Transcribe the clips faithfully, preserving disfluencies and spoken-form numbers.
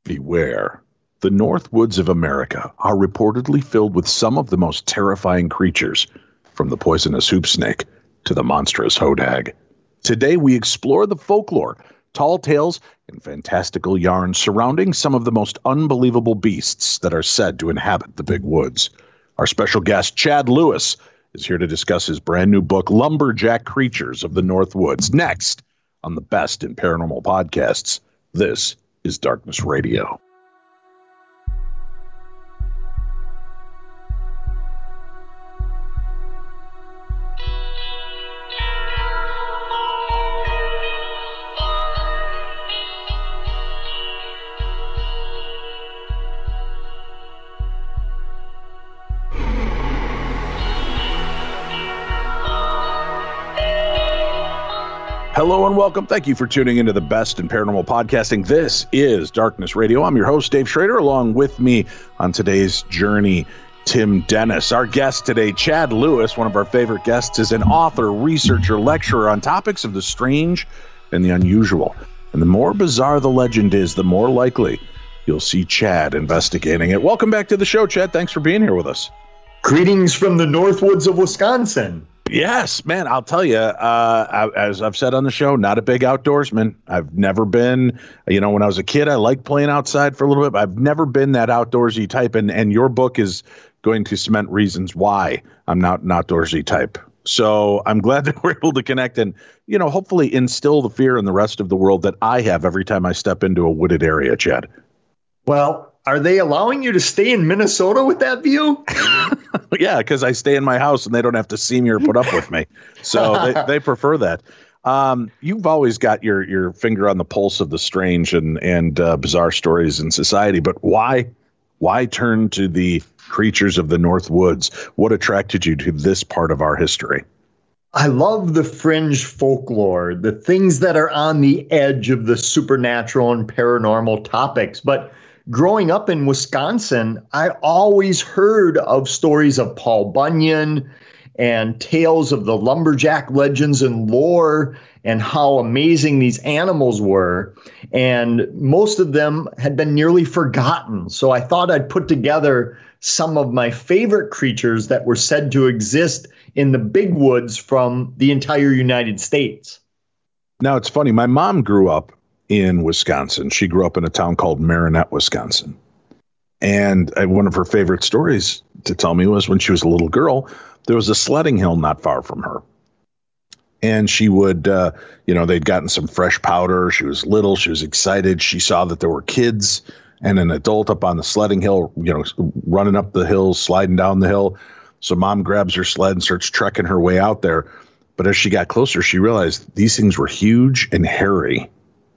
Beware. The North Woods of America are reportedly filled with some of the most terrifying creatures, from the poisonous hoop snake to the monstrous hodag. Today we explore the folklore, tall tales, and fantastical yarns surrounding some of the most unbelievable beasts that are said to inhabit the big woods. Our special guest, Chad Lewis, is here to discuss his brand new book, Lumberjack Creatures of the North Woods. Next on the Best in Paranormal Podcasts, this is Darkness Radio. Hello and welcome. Thank you for tuning into the Best in Paranormal Podcasting. This is Darkness Radio. I'm your host, Dave Schrader. Along with me on today's journey, Tim Dennis. Our guest today, Chad Lewis, one of our favorite guests, is an author, researcher, lecturer on topics of the strange and the unusual. And the more bizarre the legend is, the more likely you'll see Chad investigating it. Welcome back to the show, Chad. Thanks for being here with us. Greetings from the North Woods of Wisconsin. Yes, man, I'll tell you, uh, I, as I've said on the show, not a big outdoorsman. I've never been, you know, when I was a kid, I liked playing outside for a little bit, but I've never been that outdoorsy type. And, and your book is going to cement reasons why I'm not an outdoorsy type. So I'm glad that we're able to connect and, you know, hopefully instill the fear in the rest of the world that I have every time I step into a wooded area, Chad. Well, are they allowing you to stay in Minnesota with that view? Yeah, because I stay in my house and they don't have to see me or put up with me. So they, they prefer that. Um, you've always got your your finger on the pulse of the strange and, and uh, bizarre stories in society. But why why turn to the creatures of the North Woods? What attracted you to this part of our history? I love the fringe folklore, the things that are on the edge of the supernatural and paranormal topics. But growing up in Wisconsin, I always heard of stories of Paul Bunyan and tales of the lumberjack legends and lore and how amazing these animals were. And most of them had been nearly forgotten. So I thought I'd put together some of my favorite creatures that were said to exist in the big woods from the entire United States. Now, it's funny. My mom grew up in Wisconsin. She grew up in a town called Marinette, Wisconsin. And uh, one of her favorite stories to tell me was when she was a little girl, there was a sledding hill not far from her. And she would, uh, you know, they'd gotten some fresh powder. She was little. She was excited. She saw that there were kids and an adult up on the sledding hill, you know, running up the hill, sliding down the hill. So mom grabs her sled and starts trekking her way out there. But as she got closer, she realized these things were huge and hairy.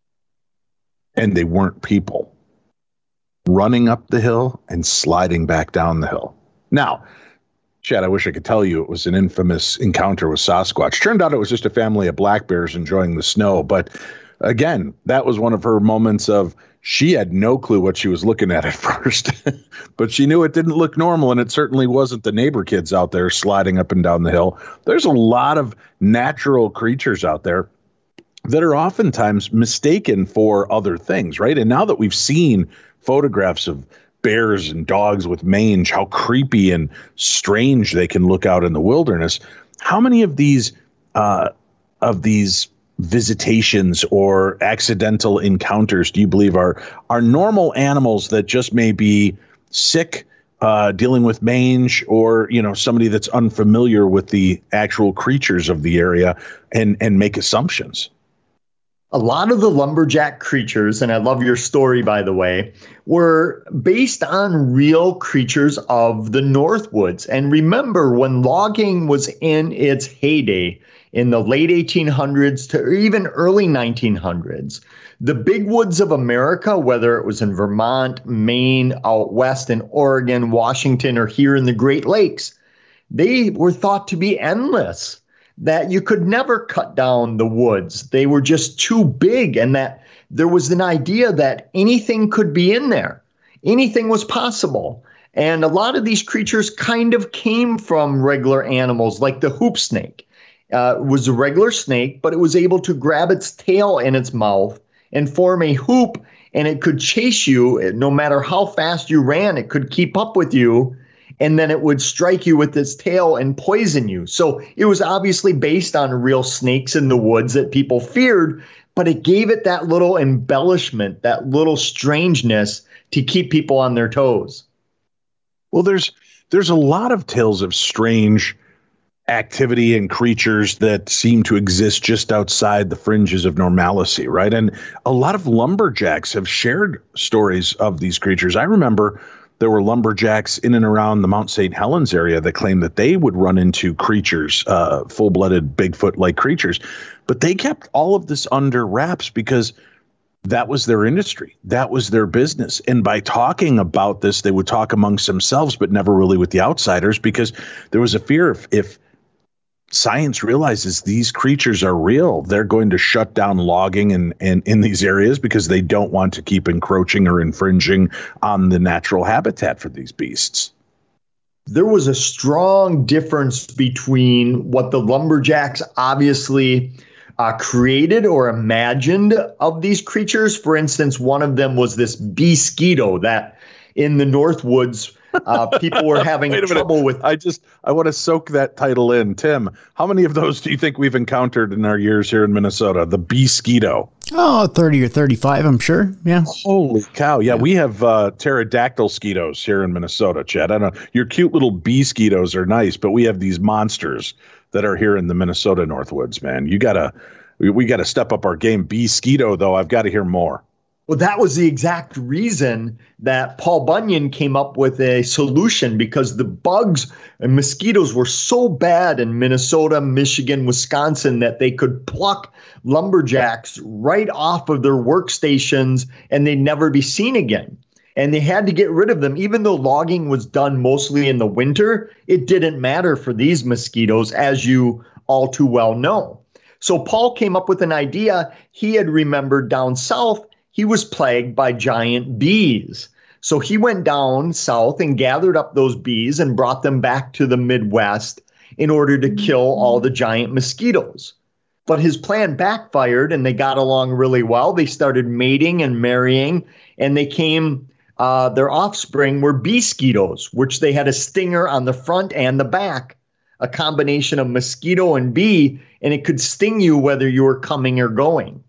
And they weren't people, running up the hill and sliding back down the hill. Now, Chad, I wish I could tell you it was an infamous encounter with Sasquatch. Turned out it was just a family of black bears enjoying the snow. But again, that was one of her moments of she had no clue what she was looking at at first. But she knew it didn't look normal, and it certainly wasn't the neighbor kids out there sliding up and down the hill. There's a lot of natural creatures out there that are oftentimes mistaken for other things, right? And now that we've seen photographs of bears and dogs with mange, how creepy and strange they can look out in the wilderness, how many of these uh, of these visitations or accidental encounters do you believe are are normal animals that just may be sick, uh, dealing with mange, or, you know, somebody that's unfamiliar with the actual creatures of the area and and make assumptions? A lot of the lumberjack creatures, and I love your story, by the way, were based on real creatures of the North Woods. And remember, when logging was in its heyday in the late eighteen hundreds to even early nineteen hundreds, the big woods of America, whether it was in Vermont, Maine, out west in Oregon, Washington, or here in the Great Lakes, they were thought to be endless, that you could never cut down the woods. They were just too big, and that there was an idea that anything could be in there. Anything was possible. And a lot of these creatures kind of came from regular animals, like the hoop snake. Uh, it was a regular snake, but it was able to grab its tail in its mouth and form a hoop and it could chase you. No matter how fast you ran, it could keep up with you, and then it would strike you with its tail and poison you. So it was obviously based on real snakes in the woods that people feared, but it gave it that little embellishment, that little strangeness to keep people on their toes. Well, there's there's a lot of tales of strange activity and creatures that seem to exist just outside the fringes of normalcy, right? And a lot of lumberjacks have shared stories of these creatures. I remember there were lumberjacks in and around the Mount Saint Helens area that claimed that they would run into creatures, uh, full-blooded Bigfoot-like creatures, but they kept all of this under wraps because that was their industry. That was their business. And by talking about this, they would talk amongst themselves, but never really with the outsiders, because there was a fear if, if science realizes these creatures are real, they're going to shut down logging in, in, in these areas because they don't want to keep encroaching or infringing on the natural habitat for these beasts. There was a strong difference between what the lumberjacks obviously uh, created or imagined of these creatures. For instance, one of them was this Beasquito that in the Northwoods, uh, people were having trouble minute. with. I just, I want to soak that title in. Tim, how many of those do you think we've encountered in our years here in Minnesota? The Beasquito. Oh, thirty or thirty-five, I'm sure. Yeah. Holy cow. Yeah, yeah. We have uh, pterodactyl skeetos here in Minnesota, Chad. I don't know. Your cute little Beasquitos are nice, but we have these monsters that are here in the Minnesota Northwoods, man. You got to, we, we got to step up our game. Beasquito, though, I've got to hear more. Well, that was the exact reason that Paul Bunyan came up with a solution, because the bugs and mosquitoes were so bad in Minnesota, Michigan, Wisconsin that they could pluck lumberjacks right off of their workstations and they'd never be seen again. And they had to get rid of them. Even though logging was done mostly in the winter, it didn't matter for these mosquitoes, as you all too well know. So Paul came up with an idea. He had remembered down south he was plagued by giant bees. So he went down south and gathered up those bees and brought them back to the Midwest in order to kill all the giant mosquitoes. But his plan backfired and they got along really well. They started mating and marrying, and they came, uh, their offspring were Beasquitos, which they had a stinger on the front and the back, a combination of mosquito and bee, and it could sting you whether you were coming or going.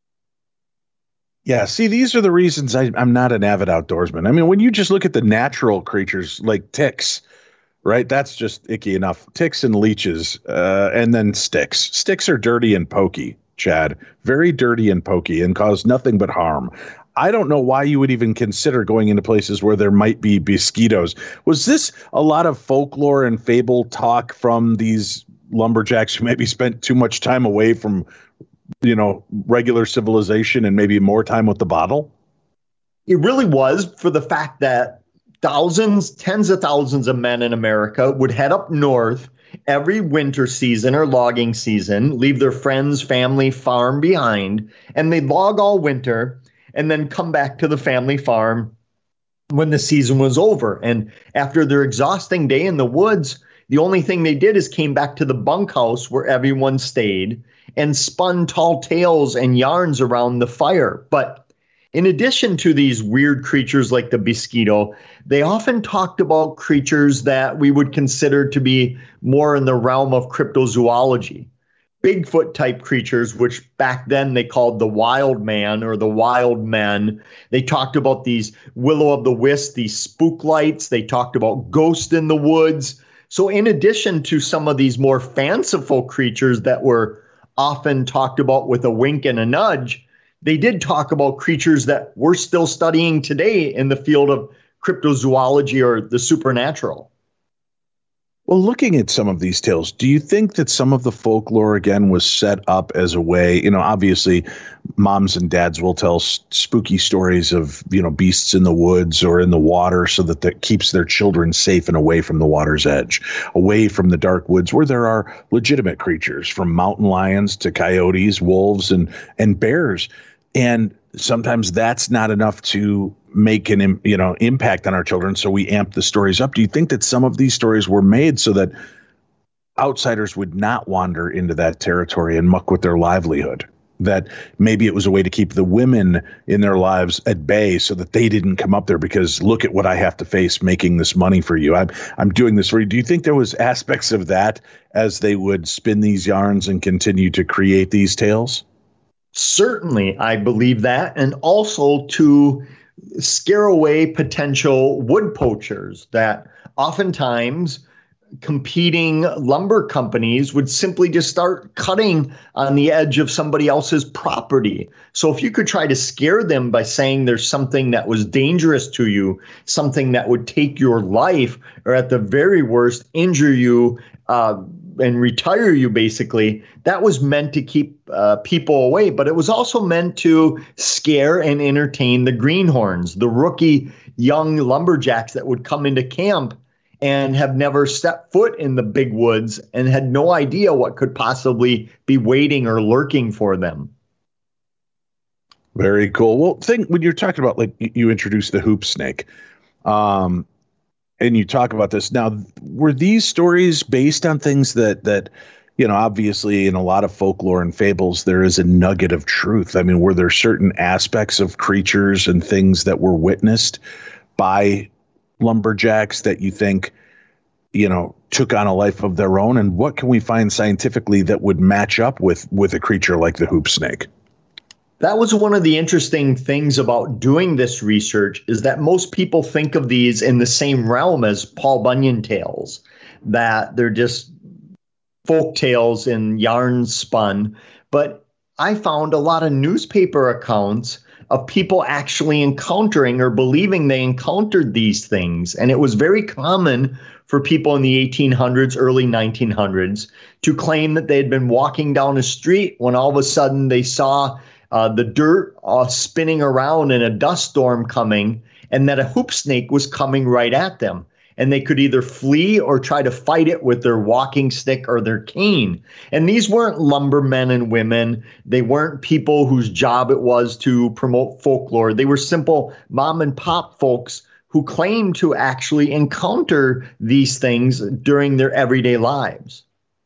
Yeah, see, these are the reasons I, I'm not an avid outdoorsman. I mean, when you just look at the natural creatures like ticks, right? That's just icky enough. Ticks and leeches, uh, and then sticks. Sticks are dirty and pokey, Chad. Very dirty and pokey and cause nothing but harm. I don't know why you would even consider going into places where there might be mosquitoes. Was this a lot of folklore and fable talk from these lumberjacks who maybe spent too much time away from, you know, regular civilization and maybe more time with the bottle? It really was, for the fact that thousands, tens of thousands of men in America would head up north every winter season or logging season, leave their friends, family, farm behind, and they'd log all winter and then come back to the family farm when the season was over. And after their exhausting day in the woods, the only thing they did is came back to the bunkhouse where everyone stayed and spun tall tales and yarns around the fire. But in addition to these weird creatures like the Beasquito, they often talked about creatures that we would consider to be more in the realm of cryptozoology. Bigfoot type creatures, which back then they called the wild man or the wild men. They talked about these will o' the wisp, these spook lights. They talked about ghosts in the woods. So in addition to some of these more fanciful creatures that were often talked about with a wink and a nudge, they did talk about creatures that we're still studying today in the field of cryptozoology or the supernatural. Well, looking at some of these tales, do you think that some of the folklore, again, was set up as a way, you know, obviously moms and dads will tell s- spooky stories of, you know, beasts in the woods or in the water so that that keeps their children safe and away from the water's edge, away from the dark woods where there are legitimate creatures, from mountain lions to coyotes, wolves, and and bears. And sometimes that's not enough to make an, you know, impact on our children. So we amp the stories up. Do you think that some of these stories were made so that outsiders would not wander into that territory and muck with their livelihood? that maybe it was a way to keep the women in their lives at bay so that they didn't come up there because look at what I have to face making this money for you. I'm I'm doing this for you. Do you think there was aspects of that as they would spin these yarns and continue to create these tales? Certainly, I believe that. And also to scare away potential wood poachers that oftentimes competing lumber companies would simply just start cutting on the edge of somebody else's property. So if you could try to scare them by saying there's something that was dangerous to you, something that would take your life, or at the very worst, injure you uh, and retire you, basically, that was meant to keep uh, people away. But it was also meant to scare and entertain the greenhorns, the rookie young lumberjacks that would come into camp and have never stepped foot in the big woods and had no idea what could possibly be waiting or lurking for them. Very cool. Well, think when you're talking about, like, you introduced the hoop snake, um, and you talk about this now, were these stories based on things that, that, you know, obviously in a lot of folklore and fables, there is a nugget of truth. I mean, were there certain aspects of creatures and things that were witnessed by lumberjacks that you think, you know, took on a life of their own? And what can we find scientifically that would match up with with a creature like the hoop snake? That was one of the interesting things about doing this research, is that most people think of these in the same realm as Paul Bunyan tales, that they're just folk tales and yarns spun. But I found a lot of newspaper accounts of people actually encountering or believing they encountered these things. And it was very common for people in the eighteen hundreds, early nineteen hundreds to claim that they had been walking down a street when all of a sudden they saw uh, the dirt uh, spinning around and a dust storm coming, and that a hoop snake was coming right at them. And they could either flee or try to fight it with their walking stick or their cane. And these weren't lumbermen and women. They weren't people whose job it was to promote folklore. They were simple mom and pop folks who claimed to actually encounter these things during their everyday lives.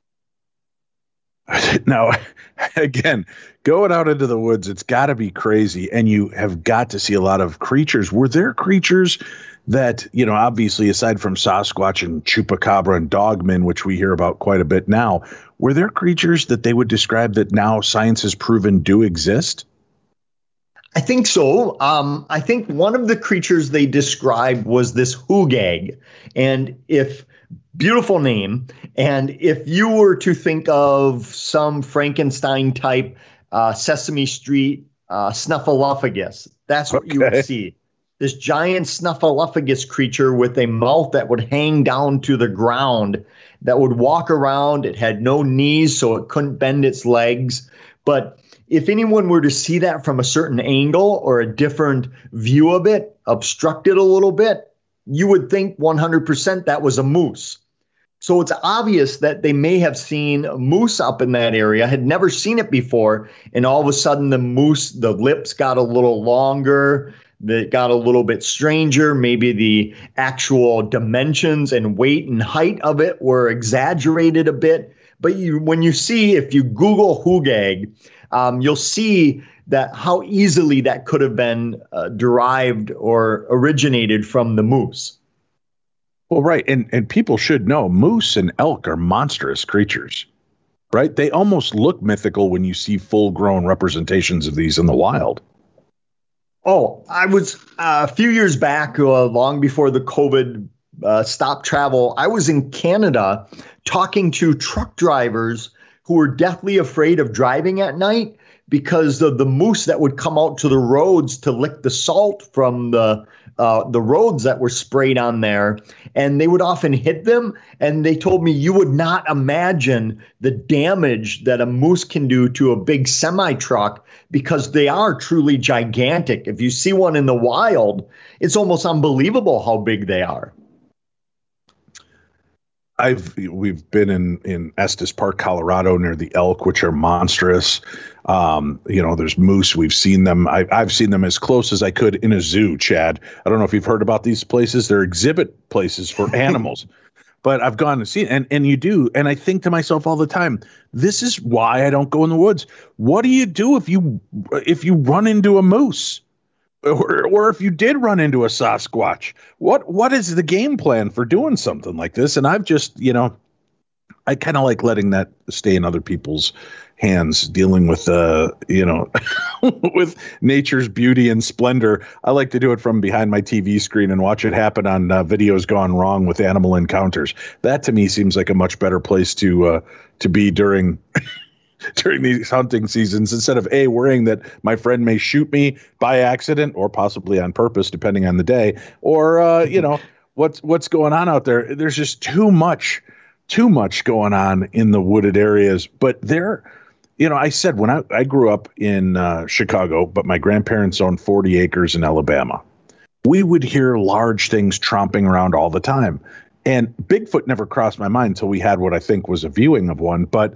Now, again, going out into the woods, it's got to be crazy. And you have got to see a lot of creatures. Were there creatures that, you know, obviously aside from Sasquatch and Chupacabra and Dogman, which we hear about quite a bit now, were there creatures that they would describe that now science has proven do exist? I think so. Um, I think one of the creatures they described was this hoogag. And if beautiful name. And if you were to think of some Frankenstein type uh, Sesame Street uh, snuffleupagus, that's what okay. you would see. This giant snuffleupagus creature with a mouth that would hang down to the ground, that would walk around. It had no knees, so it couldn't bend its legs. But if anyone were to see that from a certain angle or a different view of it, obstructed a little bit, you would think one hundred percent that was a moose. So it's obvious that they may have seen a moose up in that area, had never seen it before, and all of a sudden the moose, the lips got a little longer, that got a little bit stranger. Maybe the actual dimensions and weight and height of it were exaggerated a bit. But you, when you see, if you Google hoogag, um, you'll see that how easily that could have been uh, derived or originated from the moose. Well, right. And, and people should know moose and elk are monstrous creatures, right? They almost look mythical when you see full grown representations of these in the wild. Oh, I was uh, a few years back, uh, long before the COVID uh, stopped travel, I was in Canada talking to truck drivers who were deathly afraid of driving at night because of the moose that would come out to the roads to lick the salt from the uh, the roads that were sprayed on there. And they would often hit them. And they told me you would not imagine the damage that a moose can do to a big semi-truck because they are truly gigantic. If you see one in the wild, it's almost unbelievable how big they are. I've we've been in, in Estes Park, Colorado, near the elk, which are monstrous. Um, you know, there's moose. We've seen them. I, I've seen them as close as I could in a zoo, Chad. I don't know if you've heard about these places. They're exhibit places for animals. but I've gone to see it, and, and you do. And I think to myself all the time, this is why I don't go in the woods. What do you do if you if you run into a moose? Or, or if you did run into a Sasquatch? What what is the game plan for doing something like this? And I've just, you know, I kind of like letting that stay in other people's hands, dealing with, uh, you know, with nature's beauty and splendor. I like to do it from behind my T V screen and watch it happen on uh, videos gone wrong with animal encounters. That to me seems like a much better place to uh, to be during during these hunting seasons, instead of a worrying that my friend may shoot me by accident or possibly on purpose, depending on the day, or uh, you know what's what's going on out there. There's just too much. Too much going on in the wooded areas. But there, you know, I said when I, I grew up in uh, Chicago, but my grandparents owned forty acres in Alabama. We would hear large things tromping around all the time. And Bigfoot never crossed my mind until we had what I think was a viewing of one. But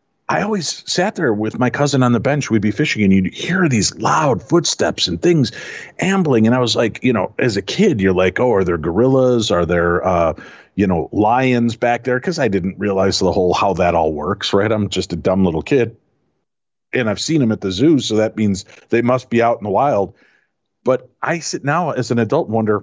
I always sat there with my cousin on the bench. We'd be fishing and you'd hear these loud footsteps and things ambling. And I was like, you know, as a kid, you're like, oh, are there gorillas? Are there, uh, you know, lions back there? Because I didn't realize the whole how that all works, right? I'm just a dumb little kid. And I've seen them at the zoo, so that means they must be out in the wild. But I sit now as an adult and wonder,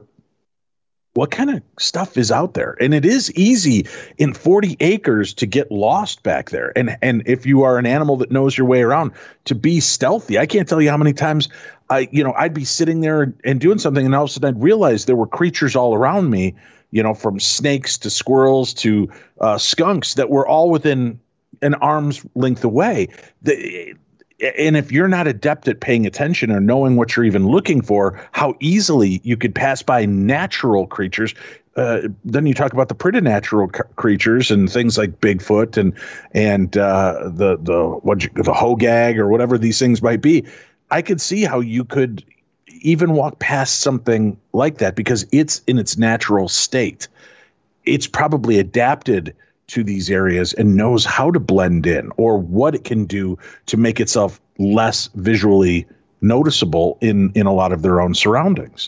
what kind of stuff is out there? And it is easy in forty acres to get lost back there. And and if you are an animal that knows your way around, to be stealthy. I can't tell you how many times I, you know, I'd be sitting there and doing something, and all of a sudden I'd realize there were creatures all around me, you know, from snakes to squirrels to uh, skunks that were all within an arm's length away. The, And if you're not adept at paying attention or knowing what you're even looking for, how easily you could pass by natural creatures. Uh, then you talk about the preternatural c- creatures and things like Bigfoot and and uh, the the what you, the hogag or whatever these things might be. I could see how you could even walk past something like that because it's in its natural state. It's probably adapted to these areas and knows how to blend in or what it can do to make itself less visually noticeable in, in a lot of their own surroundings.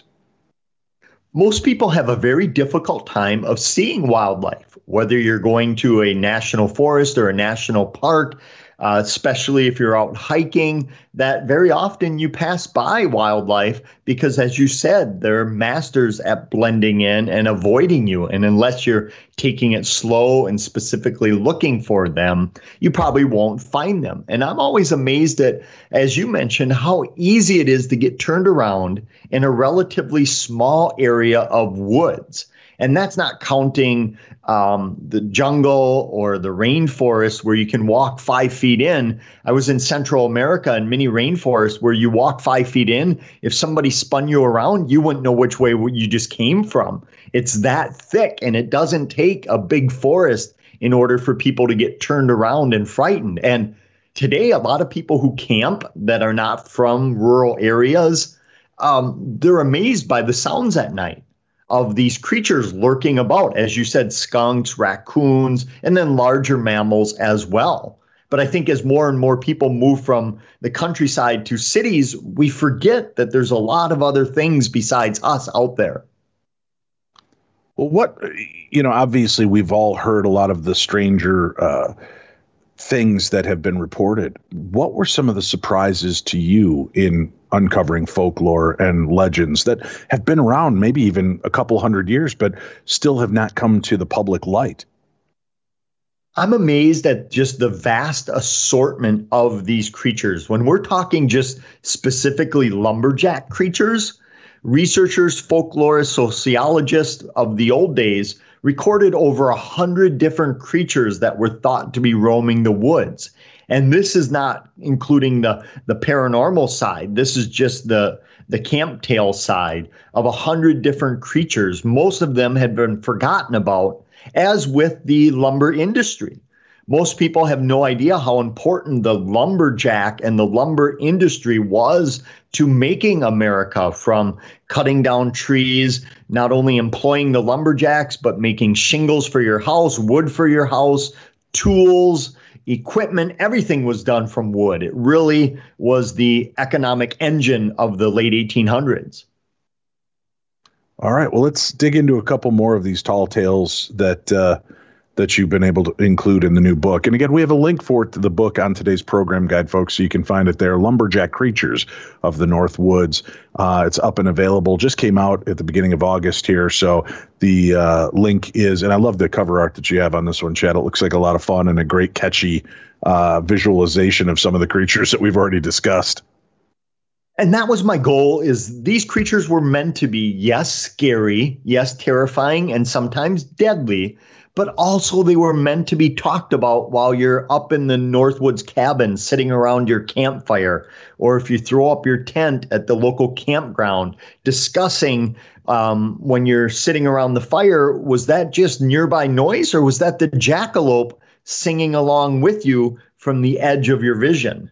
Most people have a very difficult time of seeing wildlife, whether you're going to a national forest or a national park, uh, especially if you're out hiking, that very often you pass by wildlife because, as you said, they're masters at blending in and avoiding you. And unless you're taking it slow and specifically looking for them, you probably won't find them. And I'm always amazed at, as you mentioned, how easy it is to get turned around in a relatively small area of woods. And that's not counting um, the jungle or the rainforest where you can walk five feet in. I was in Central America in many rainforests where you walk five feet in. If somebody spun you around, you wouldn't know which way you just came from. It's that thick, and it doesn't take a big forest in order for people to get turned around and frightened. And today, a lot of people who camp that are not from rural areas, um, they're amazed by the sounds at night of these creatures lurking about, as you said, skunks, raccoons, and then larger mammals as well. But I think as more and more people move from the countryside to cities, we forget that there's a lot of other things besides us out there. Well, what, you know, obviously we've all heard a lot of the stranger uh, things that have been reported. What were some of the surprises to you in uncovering folklore and legends that have been around maybe even a couple hundred years, but still have not come to the public light? I'm amazed at just the vast assortment of these creatures. When we're talking just specifically lumberjack creatures, researchers, folklorists, sociologists of the old days recorded over a hundred different creatures that were thought to be roaming the woods. And this is not including the, the paranormal side. This is just the, the camp tale side of a hundred different creatures. Most of them had been forgotten about, as with the lumber industry. Most people have no idea how important the lumberjack and the lumber industry was to making America, from cutting down trees, not only employing the lumberjacks, but making shingles for your house, wood for your house, tools, equipment. Everything was done from wood. It really was the economic engine of the late eighteen hundreds. All right. Well, let's dig into a couple more of these tall tales that uh, that you've been able to include in the new book. And again, we have a link for it to the book on today's program guide, folks, so you can find it there. Lumberjack Creatures of the North Woods. Uh, it's up and available. Just came out at the beginning of August here. So the uh, link is, and I love the cover art that you have on this one, Chad. It looks like a lot of fun and a great catchy uh, visualization of some of the creatures that we've already discussed. And that was my goal, is these creatures were meant to be, yes, scary, yes, terrifying, and sometimes deadly, but also they were meant to be talked about while you're up in the Northwoods cabin sitting around your campfire, or if you throw up your tent at the local campground, discussing um, when you're sitting around the fire, was that just nearby noise, or was that the jackalope singing along with you from the edge of your vision?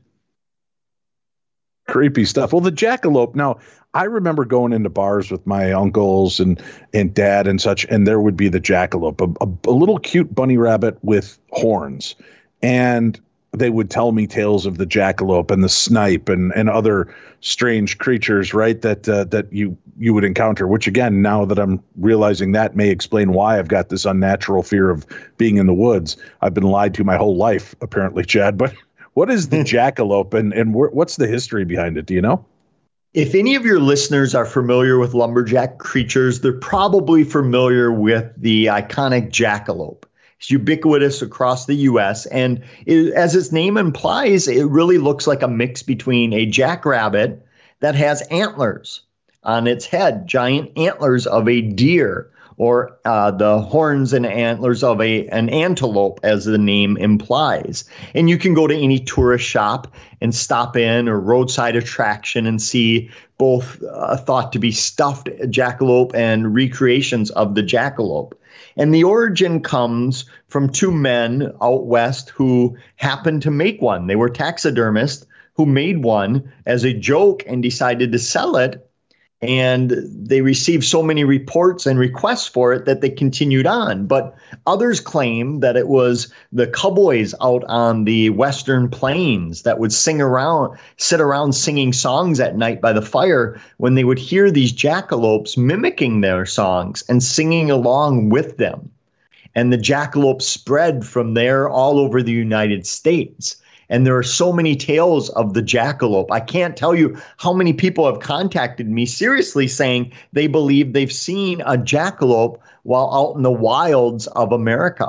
Creepy stuff. Well, the jackalope. Now, I remember going into bars with my uncles and and dad and such, and there would be the jackalope, a, a, a little cute bunny rabbit with horns, and they would tell me tales of the jackalope and the snipe and and other strange creatures, right? That uh, that you you would encounter. Which again, now that I'm realizing that, may explain why I've got this unnatural fear of being in the woods. I've been lied to my whole life, apparently, Chad, but. What is the jackalope, and, and wh- what's the history behind it? Do you know? If any of your listeners are familiar with lumberjack creatures, they're probably familiar with the iconic jackalope. It's ubiquitous across the U S, and it, as its name implies, it really looks like a mix between a jackrabbit that has antlers on its head, giant antlers of a deer, or uh, the horns and antlers of a an antelope, as the name implies. And you can go to any tourist shop and stop in, or roadside attraction, and see both uh, thought to be stuffed jackalope and recreations of the jackalope. And the origin comes from two men out west who happened to make one. They were taxidermists who made one as a joke and decided to sell it. And they received so many reports and requests for it that they continued on. But others claim that it was the cowboys out on the western plains that would sing around, sit around singing songs at night by the fire, when they would hear these jackalopes mimicking their songs and singing along with them. And the jackalope spread from there all over the United States. And there are so many tales of the jackalope. I can't tell you how many people have contacted me seriously saying they believe they've seen a jackalope while out in the wilds of America.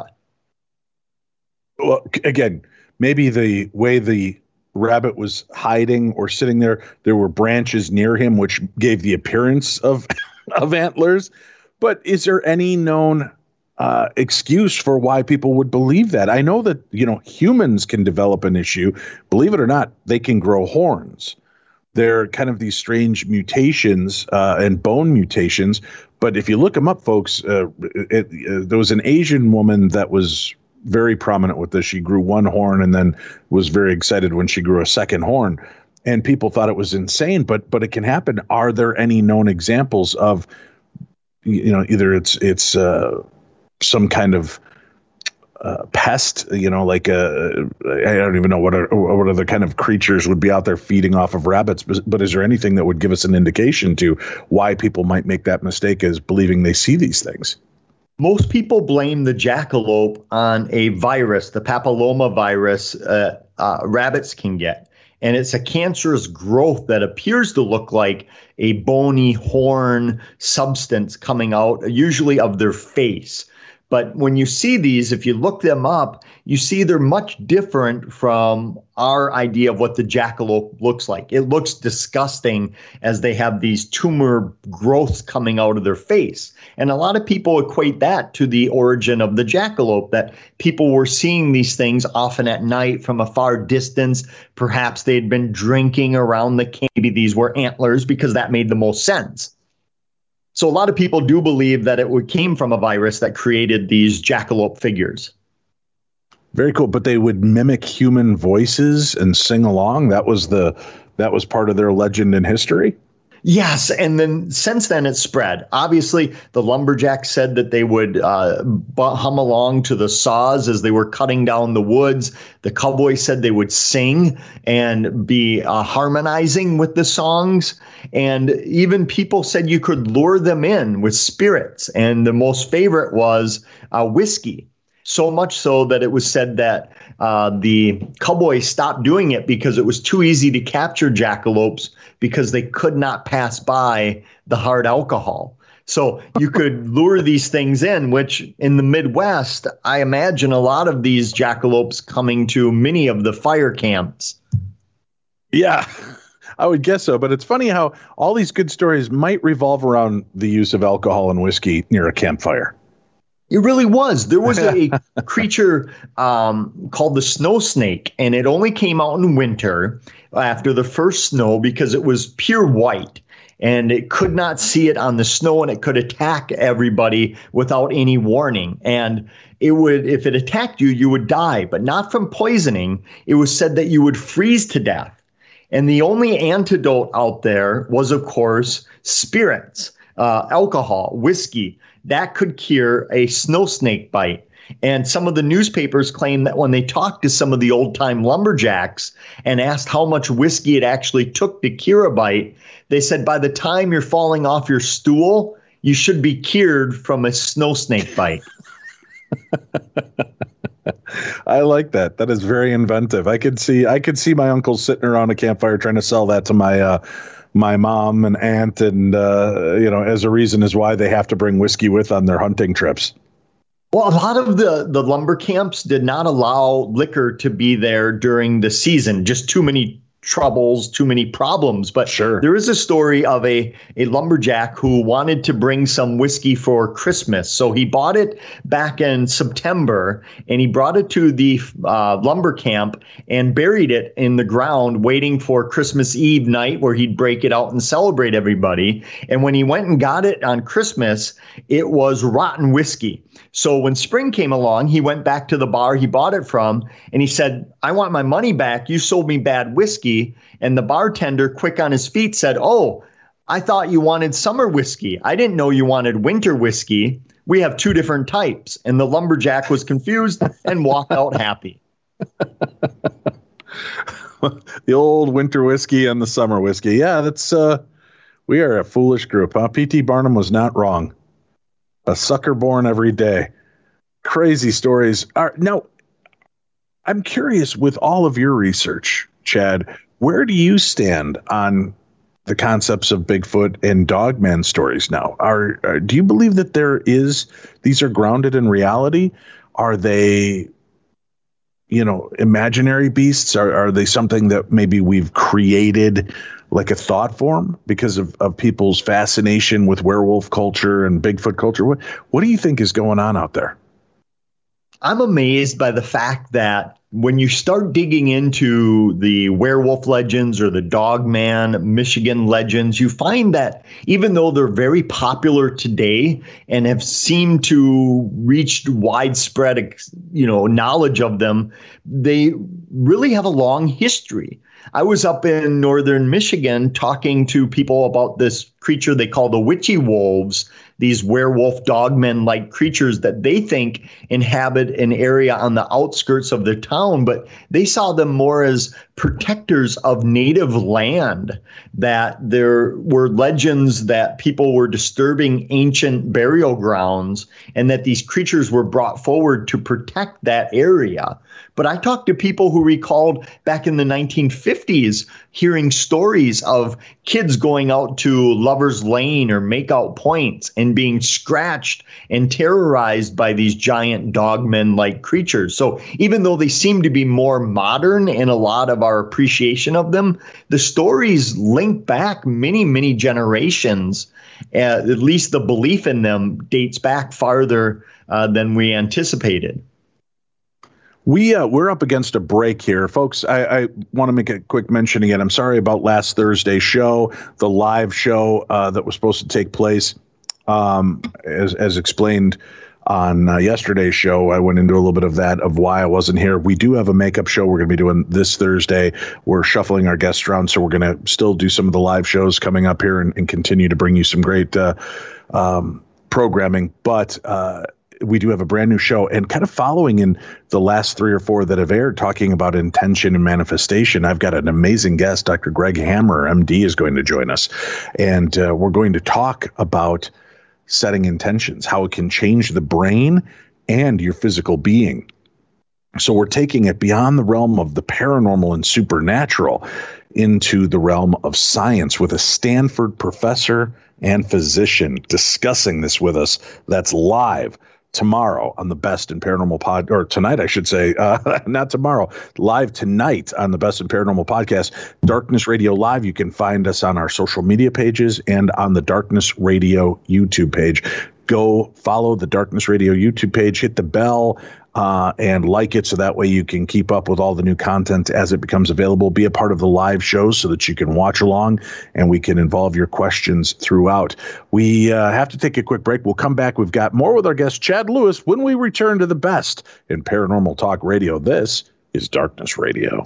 Well, again, maybe the way the rabbit was hiding or sitting there, there were branches near him, which gave the appearance of, of antlers. But is there any known Uh, excuse for why people would believe that? I know that, you know, humans can develop an issue. Believe it or not, they can grow horns. They're kind of these strange mutations uh, and bone mutations. But if you look them up, folks, uh, it, it, there was an Asian woman that was very prominent with this. She grew one horn and then was very excited when she grew a second horn. And people thought it was insane, but but it can happen. Are there any known examples of, you know, either it's it's uh, some kind of uh, pest, you know, like a, I don't even know what are, what other kind of creatures would be out there feeding off of rabbits, but, but is there anything that would give us an indication to why people might make that mistake as believing they see these things? Most people blame the jackalope on a virus, the papilloma virus uh, uh, rabbits can get. And it's a cancerous growth that appears to look like a bony horn substance coming out, usually of their face. But when you see these, if you look them up, you see they're much different from our idea of what the jackalope looks like. It looks disgusting as they have these tumor growths coming out of their face. And a lot of people equate that to the origin of the jackalope, that people were seeing these things often at night from a far distance. Perhaps they'd been drinking around the camp. Maybe these were antlers, because that made the most sense. So a lot of people do believe that it came from a virus that created these jackalope figures. Very cool. But they would mimic human voices and sing along. That was the that was part of their legend and history. Yes, and then since then it's spread. Obviously, the lumberjacks said that they would uh, hum along to the saws as they were cutting down the woods. The cowboys said they would sing and be uh, harmonizing with the songs. And even people said you could lure them in with spirits. And the most favorite was uh, whiskey. So much so that it was said that uh, the cowboys stopped doing it because it was too easy to capture jackalopes because they could not pass by the hard alcohol. So you could lure these things in, which in the Midwest, I imagine a lot of these jackalopes coming to many of the fire camps. Yeah, I would guess so. But it's funny how all these good stories might revolve around the use of alcohol and whiskey near a campfire. It really was. There was a creature um, called the snow snake, and it only came out in winter after the first snow because it was pure white, and it could not see it on the snow, and it could attack everybody without any warning. And it would, if it attacked you, you would die, but not from poisoning. It was said that you would freeze to death. And the only antidote out there was, of course, spirits, uh, alcohol, whiskey. That could cure a snow snake bite. And some of the newspapers claim that when they talked to some of the old time lumberjacks and asked how much whiskey it actually took to cure a bite, they said by the time you're falling off your stool, you should be cured from a snow snake bite. I like that. That is very inventive. I could see I could see my uncle sitting around a campfire trying to sell that to my uh, my mom and aunt, and uh, you know, as a reason is why they have to bring whiskey with on their hunting trips. Well, a lot of the, the lumber camps did not allow liquor to be there during the season. Just too many troubles, too many problems. But sure, there is a story of a, a lumberjack who wanted to bring some whiskey for Christmas. So he bought it back in September, and he brought it to the uh, lumber camp and buried it in the ground, waiting for Christmas Eve night where he'd break it out and celebrate everybody. And when he went and got it on Christmas, it was rotten whiskey. So when spring came along, he went back to the bar he bought it from, and he said, I want my money back. You sold me bad whiskey. And the bartender, quick on his feet, said, oh, I thought you wanted summer whiskey. I didn't know you wanted winter whiskey. We have two different types. And the lumberjack was confused and walked out happy. The old winter whiskey and the summer whiskey. Yeah, that's uh, we are a foolish group, huh? P T Barnum was not wrong. A sucker born every day. Crazy stories. Are, now, I'm curious, with all of your research, Chad, where do you stand on the concepts of Bigfoot and Dogman stories now? Are, are do you believe that there is, these are grounded in reality? Are they, you know, imaginary beasts? Are, are they something that maybe we've created like a thought form because of, of people's fascination with werewolf culture and Bigfoot culture? What, what do you think is going on out there? I'm amazed by the fact that when you start digging into the werewolf legends or the Dogman Michigan legends, you find that even though they're very popular today and have seemed to reach widespread, you know, knowledge of them, they really have a long history. I was up in northern Michigan talking to people about this creature they call the witchy wolves, these werewolf dogmen-like creatures that they think inhabit an area on the outskirts of their town, but they saw them more as protectors of native land, that there were legends that people were disturbing ancient burial grounds and that these creatures were brought forward to protect that area. But I talked to people who recalled back in the nineteen fifties hearing stories of kids going out to Lover's Lane or Makeout Points and being scratched and terrorized by these giant dogmen-like creatures. So even though they seem to be more modern in a lot of our appreciation of them, the stories link back many, many generations. Uh, at least the belief in them dates back farther uh, than we anticipated. We, uh, we're up against a break here, folks. I, I want to make a quick mention again. I'm sorry about last Thursday's show, the live show uh, that was supposed to take place. Um, as, as explained on uh, yesterday's show, I went into a little bit of that, of why I wasn't here. We do have a makeup show we're going to be doing this Thursday. We're shuffling our guests around, so we're going to still do some of the live shows coming up here and, and continue to bring you some great uh, um, programming. But uh we do have a brand new show, and kind of following in the last three or four that have aired, talking about intention and manifestation. I've got an amazing guest, Doctor Greg Hammer, M D, is going to join us, and uh, we're going to talk about setting intentions, how it can change the brain and your physical being. So we're taking it beyond the realm of the paranormal and supernatural into the realm of science with a Stanford professor and physician discussing this with us. That's live tomorrow on the Best in Paranormal Pod, or tonight, I should say, uh, not tomorrow, live tonight on the Best in Paranormal Podcast, Darkness Radio Live. You can find us on our social media pages and on the Darkness Radio YouTube page. Go follow the Darkness Radio YouTube page, hit the bell, uh, and like it so that way you can keep up with all the new content as it becomes available. Be a part of the live shows so that you can watch along and we can involve your questions throughout. We uh, have to take a quick break. We'll come back. We've got more with our guest, Chad Lewis, when we return to the Best in Paranormal Talk Radio. This is Darkness Radio.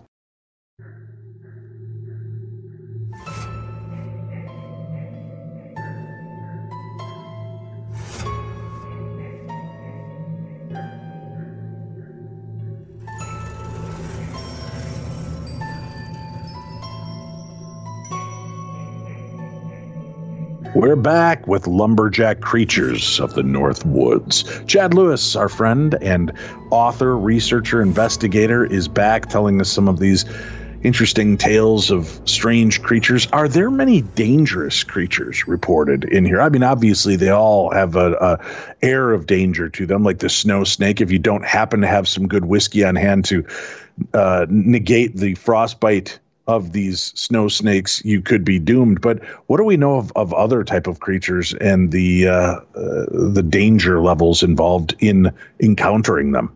We're back with Lumberjack Creatures of the North Woods. Chad Lewis, our friend and author, researcher, investigator, is back telling us some of these interesting tales of strange creatures. Are there many dangerous creatures reported in here? I mean, obviously, they all have a, a air of danger to them, like the snow snake. If you don't happen to have some good whiskey on hand to uh, negate the frostbite of these snow snakes, you could be doomed. But what do we know of, of other type of creatures and the uh, uh, the danger levels involved in encountering them?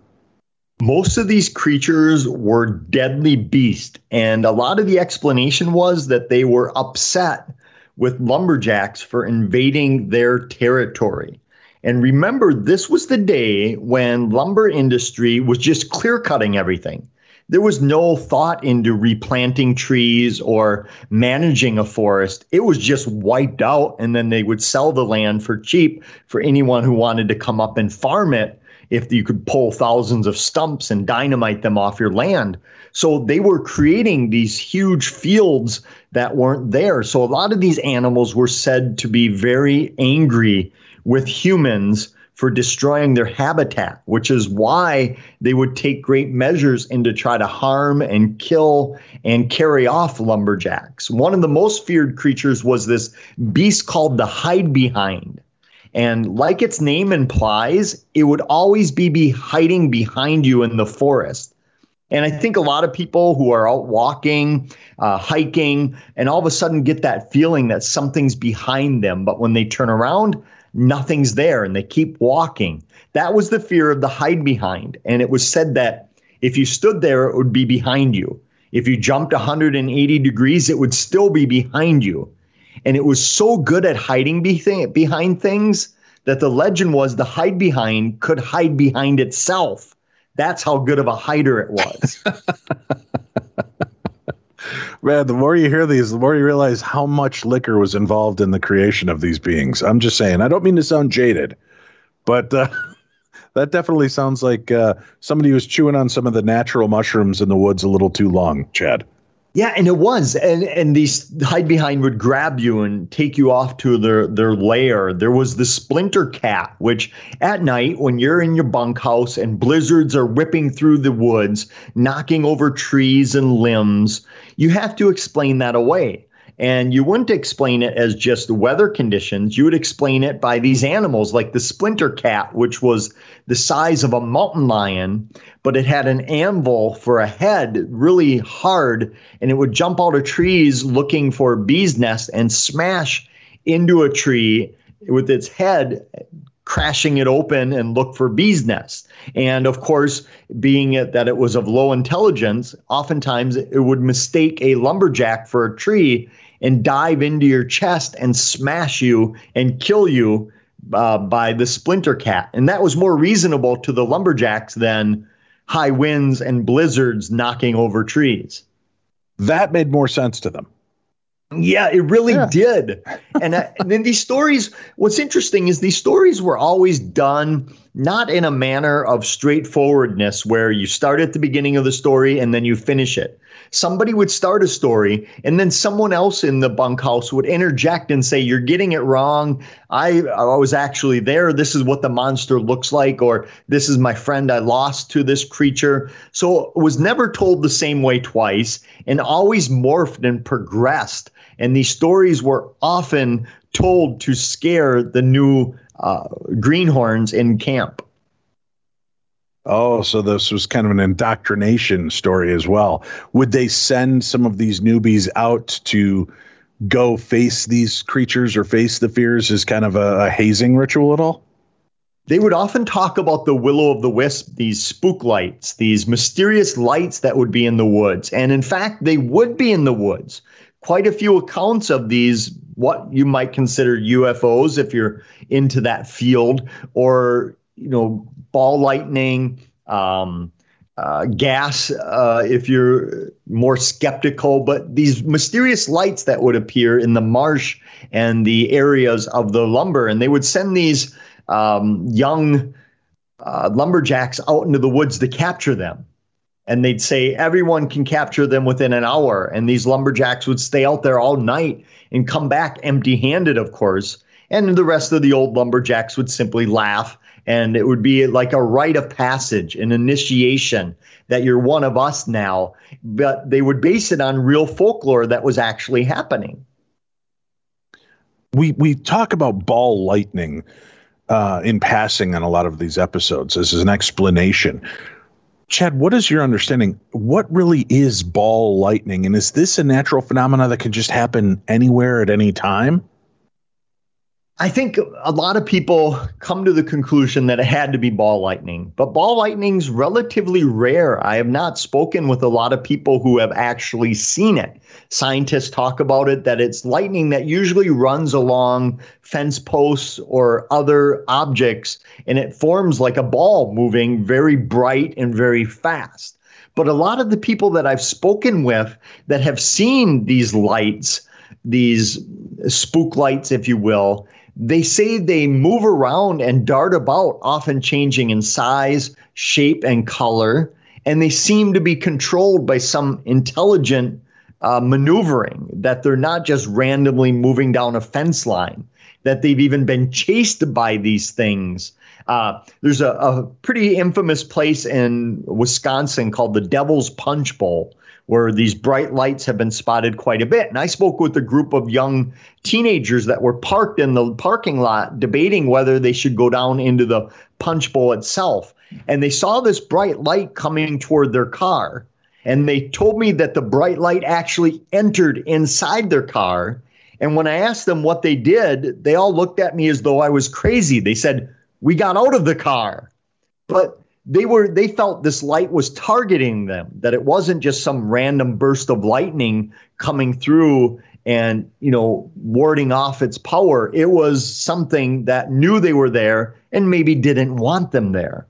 Most of these creatures were deadly beasts, and a lot of the explanation was that they were upset with lumberjacks for invading their territory. And remember, this was the day when lumber industry was just clear cutting everything. There was no thought into replanting trees or managing a forest. It was just wiped out, and then they would sell the land for cheap for anyone who wanted to come up and farm it if you could pull thousands of stumps and dynamite them off your land. So they were creating these huge fields that weren't there. So a lot of these animals were said to be very angry with humans for destroying their habitat, which is why they would take great measures in to try to harm and kill and carry off lumberjacks. One of the most feared creatures was this beast called the hide-behind. And like its name implies, it would always be, be hiding behind you in the forest. And I think a lot of people who are out walking, uh, hiking, and all of a sudden get that feeling that something's behind them. But when they turn around, nothing's there and they keep walking. That was the fear of the hide behind. And it was said that if you stood there, it would be behind you. If you jumped one hundred eighty degrees, it would still be behind you. And it was so good at hiding be th- behind things that the legend was the hide behind could hide behind itself. That's how good of a hider it was. Man, the more you hear these, the more you realize how much liquor was involved in the creation of these beings. I'm just saying, I don't mean to sound jaded, but uh, that definitely sounds like uh, somebody was chewing on some of the natural mushrooms in the woods a little too long, Chad. Yeah, and it was. And and these hide behind would grab you and take you off to their, their lair. There was the splinter cat, which at night when you're in your bunkhouse and blizzards are whipping through the woods, knocking over trees and limbs, you have to explain that away. And you wouldn't explain it as just weather conditions. You would explain it by these animals like the splinter cat, which was the size of a mountain lion, but it had an anvil for a head, really hard, and it would jump out of trees looking for a bee's nest and smash into a tree with its head, crashing it open and look for bees' nests. And of course, being it that it was of low intelligence, oftentimes it would mistake a lumberjack for a tree and dive into your chest and smash you and kill you uh, by the splinter cat. And that was more reasonable to the lumberjacks than high winds and blizzards knocking over trees. That made more sense to them. Yeah, it really Yeah. did. And, I, and then these stories, what's interesting is these stories were always done not in a manner of straightforwardness where you start at the beginning of the story and then you finish it. Somebody would start a story and then someone else in the bunkhouse would interject and say, you're getting it wrong. I, I was actually there. This is what the monster looks like, or this is my friend I lost to this creature. So it was never told the same way twice and always morphed and progressed. And these stories were often told to scare the new uh, greenhorns in camp. Oh, so this was kind of an indoctrination story as well. Would they send some of these newbies out to go face these creatures or face the fears as kind of a, a hazing ritual at all? They would often talk about the will-o'-the-wisp, these spook lights, these mysterious lights that would be in the woods. And in fact, they would be in the woods. Quite a few accounts of these, what you might consider U F Os if you're into that field, or, you know, ball lightning, um, uh, gas, uh, if you're more skeptical, but these mysterious lights that would appear in the marsh and the areas of the lumber. And they would send these um, young uh, lumberjacks out into the woods to capture them. And they'd say everyone can capture them within an hour. And these lumberjacks would stay out there all night and come back empty-handed, of course. And the rest of the old lumberjacks would simply laugh. And it would be like a rite of passage, an initiation that you're one of us now. But they would base it on real folklore that was actually happening. We we talk about ball lightning uh, in passing on a lot of these episodes as an explanation. Chad, what is your understanding? What really is ball lightning? And is this a natural phenomena that can just happen anywhere at any time? I think a lot of people come to the conclusion that it had to be ball lightning, but ball lightning's relatively rare. I have not spoken with a lot of people who have actually seen it. Scientists talk about it, that it's lightning that usually runs along fence posts or other objects, and it forms like a ball moving very bright and very fast. But a lot of the people that I've spoken with that have seen these lights, these spook lights, if you will, they say they move around and dart about, often changing in size, shape, and color, and they seem to be controlled by some intelligent uh, maneuvering, that they're not just randomly moving down a fence line, that they've even been chased by these things. Uh, there's a, a pretty infamous place in Wisconsin called the Devil's Punch Bowl, where these bright lights have been spotted quite a bit. And I spoke with a group of young teenagers that were parked in the parking lot debating whether they should go down into the punch bowl itself. And they saw this bright light coming toward their car. And they told me that the bright light actually entered inside their car. And when I asked them what they did, they all looked at me as though I was crazy. They said, "We got out of the car." But They were. They felt this light was targeting them, that it wasn't just some random burst of lightning coming through and, you know, warding off its power. It was something that knew they were there and maybe didn't want them there.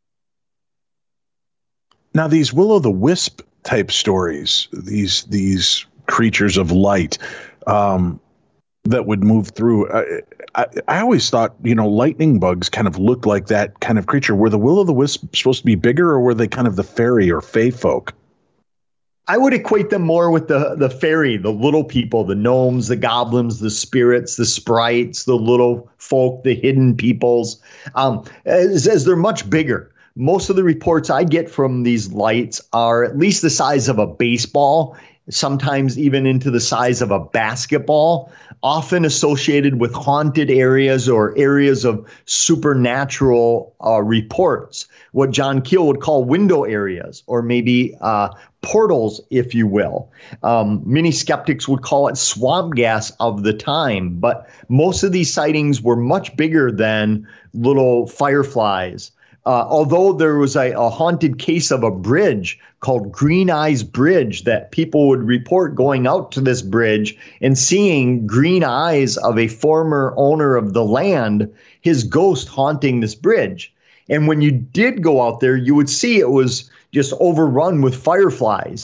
Now, these will-o'-the-wisp type stories, these these creatures of light um, that would move through. I, I, I always thought, you know, lightning bugs kind of looked like that kind of creature. Were the will-o'-the-wisp supposed to be bigger, or were they kind of the fairy or fae folk? I would equate them more with the, the fairy, the little people, the gnomes, the goblins, the spirits, the sprites, the little folk, the hidden peoples, um, as, as they're much bigger. Most of the reports I get from these lights are at least the size of a baseball, sometimes even into the size of a basketball, often associated with haunted areas or areas of supernatural uh, reports, what John Keel would call window areas, or maybe uh, portals, if you will. Um, many skeptics would call it swamp gas of the time, but most of these sightings were much bigger than little fireflies. Uh, although there was a, a haunted case of a bridge called Green Eyes Bridge that people would report going out to this bridge and seeing green eyes of a former owner of the land, his ghost haunting this bridge. And when you did go out there, you would see it was just overrun with fireflies.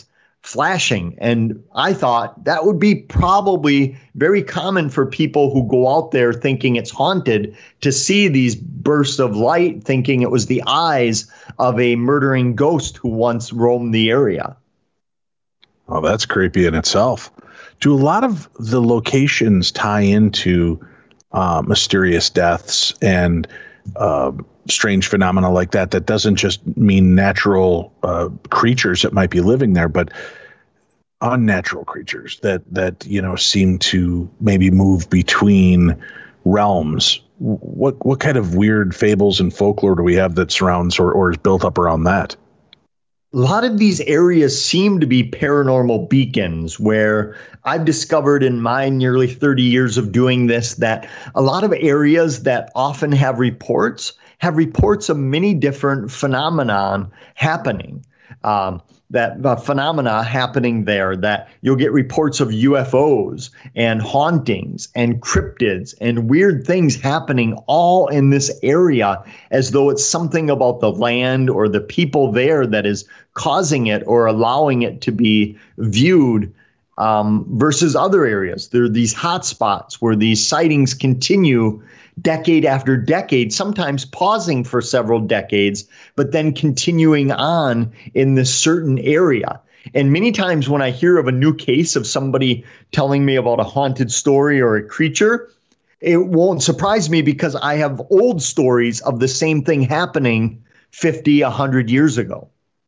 flashing. And I thought that would be probably very common for people who go out there thinking it's haunted to see these bursts of light, thinking it was the eyes of a murdering ghost who once roamed the area. Oh, that's creepy in itself. Do a lot of the locations tie into uh, mysterious deaths and uh, strange phenomena like that? That doesn't just mean natural uh, creatures that might be living there, but unnatural creatures that that you know seem to maybe move between realms. What what kind of weird fables and folklore do we have that surrounds or, or is built up around that? A lot of these areas seem to be paranormal beacons where I've discovered in my nearly thirty years of doing this that a lot of areas that often have reports have reports of many different phenomenon happening. Um, that uh, phenomena happening there, that you'll get reports of U F Os and hauntings and cryptids and weird things happening all in this area, as though it's something about the land or the people there that is causing it or allowing it to be viewed, um, versus other areas. There are these hot spots where these sightings continue decade after decade, sometimes pausing for several decades, but then continuing on in this certain area. And many times when I hear of a new case of somebody telling me about a haunted story or a creature, it won't surprise me because I have old stories of the same thing happening fifty, one hundred years ago.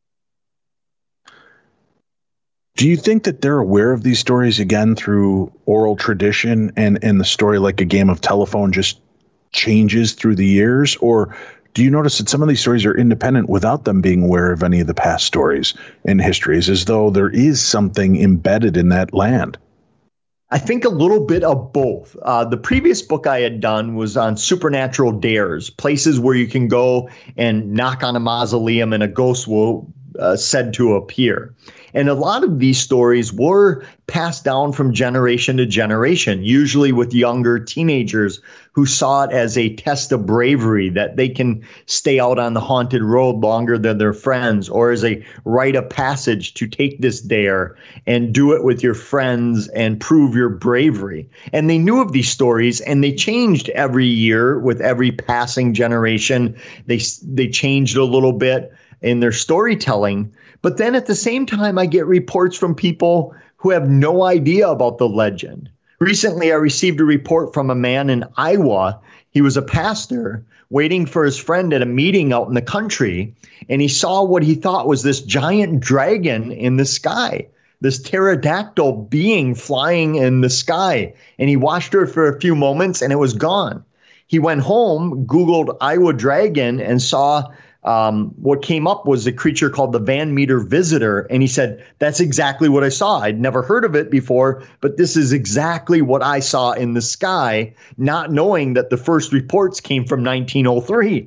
Do you think that they're aware of these stories again through oral tradition and, and the story like a game of telephone just changes through the years? Or do you notice that some of these stories are independent without them being aware of any of the past stories and histories, as though there is something embedded in that land? I think a little bit of both. Uh, the previous book I had done was on supernatural dares, places where you can go and knock on a mausoleum and a ghost will uh, said to appear. And a lot of these stories were passed down from generation to generation, usually with younger teenagers who saw it as a test of bravery, that they can stay out on the haunted road longer than their friends, or as a rite of passage to take this dare and do it with your friends and prove your bravery. And they knew of these stories, and they changed every year with every passing generation. They, they changed a little bit in their storytelling. But then at the same time, I get reports from people who have no idea about the legend. Recently, I received a report from a man in Iowa. He was a pastor waiting for his friend at a meeting out in the country, and he saw what he thought was this giant dragon in the sky, this pterodactyl being flying in the sky. And he watched her for a few moments, and it was gone. He went home, Googled Iowa dragon, and saw Um, what came up was a creature called the Van Meter Visitor. And he said, that's exactly what I saw. I'd never heard of it before, but this is exactly what I saw in the sky, not knowing that the first reports came from nineteen oh three.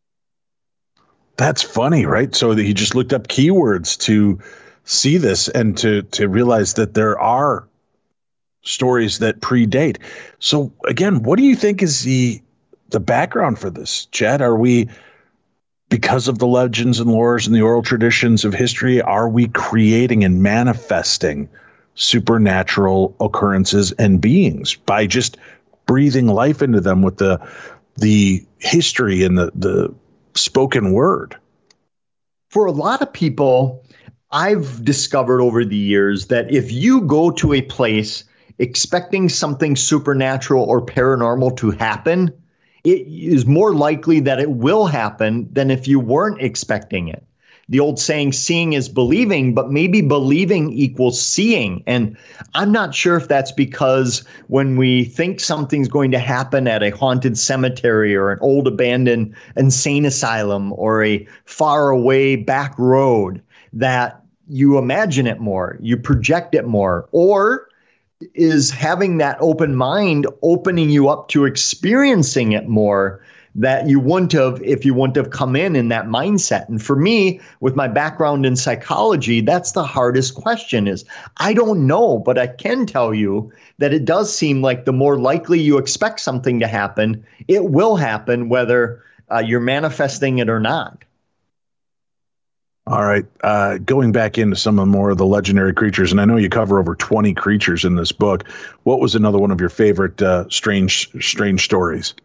That's funny, right? So that he just looked up keywords to see this and to, to realize that there are stories that predate. So again, what do you think is the, the background for this, Chad? Are we, because of the legends and lores and the oral traditions of history, are we creating and manifesting supernatural occurrences and beings by just breathing life into them with the the history and the, the spoken word? For a lot of people, I've discovered over the years that if you go to a place expecting something supernatural or paranormal to happen, it is more likely that it will happen than if you weren't expecting it. The old saying, seeing is believing, but maybe believing equals seeing. And I'm not sure if that's because when we think something's going to happen at a haunted cemetery or an old abandoned insane asylum or a far away back road, that you imagine it more, you project it more, or is having that open mind opening you up to experiencing it more that you wouldn't have if you wouldn't have come in in that mindset. And for me, with my background in psychology, that's the hardest question is I don't know, but I can tell you that it does seem like the more likely you expect something to happen, it will happen whether uh, you're manifesting it or not. All right. Uh, going back into some of more of the legendary creatures, and I know you cover over twenty creatures in this book. What was another one of your favorite uh, strange, strange stories?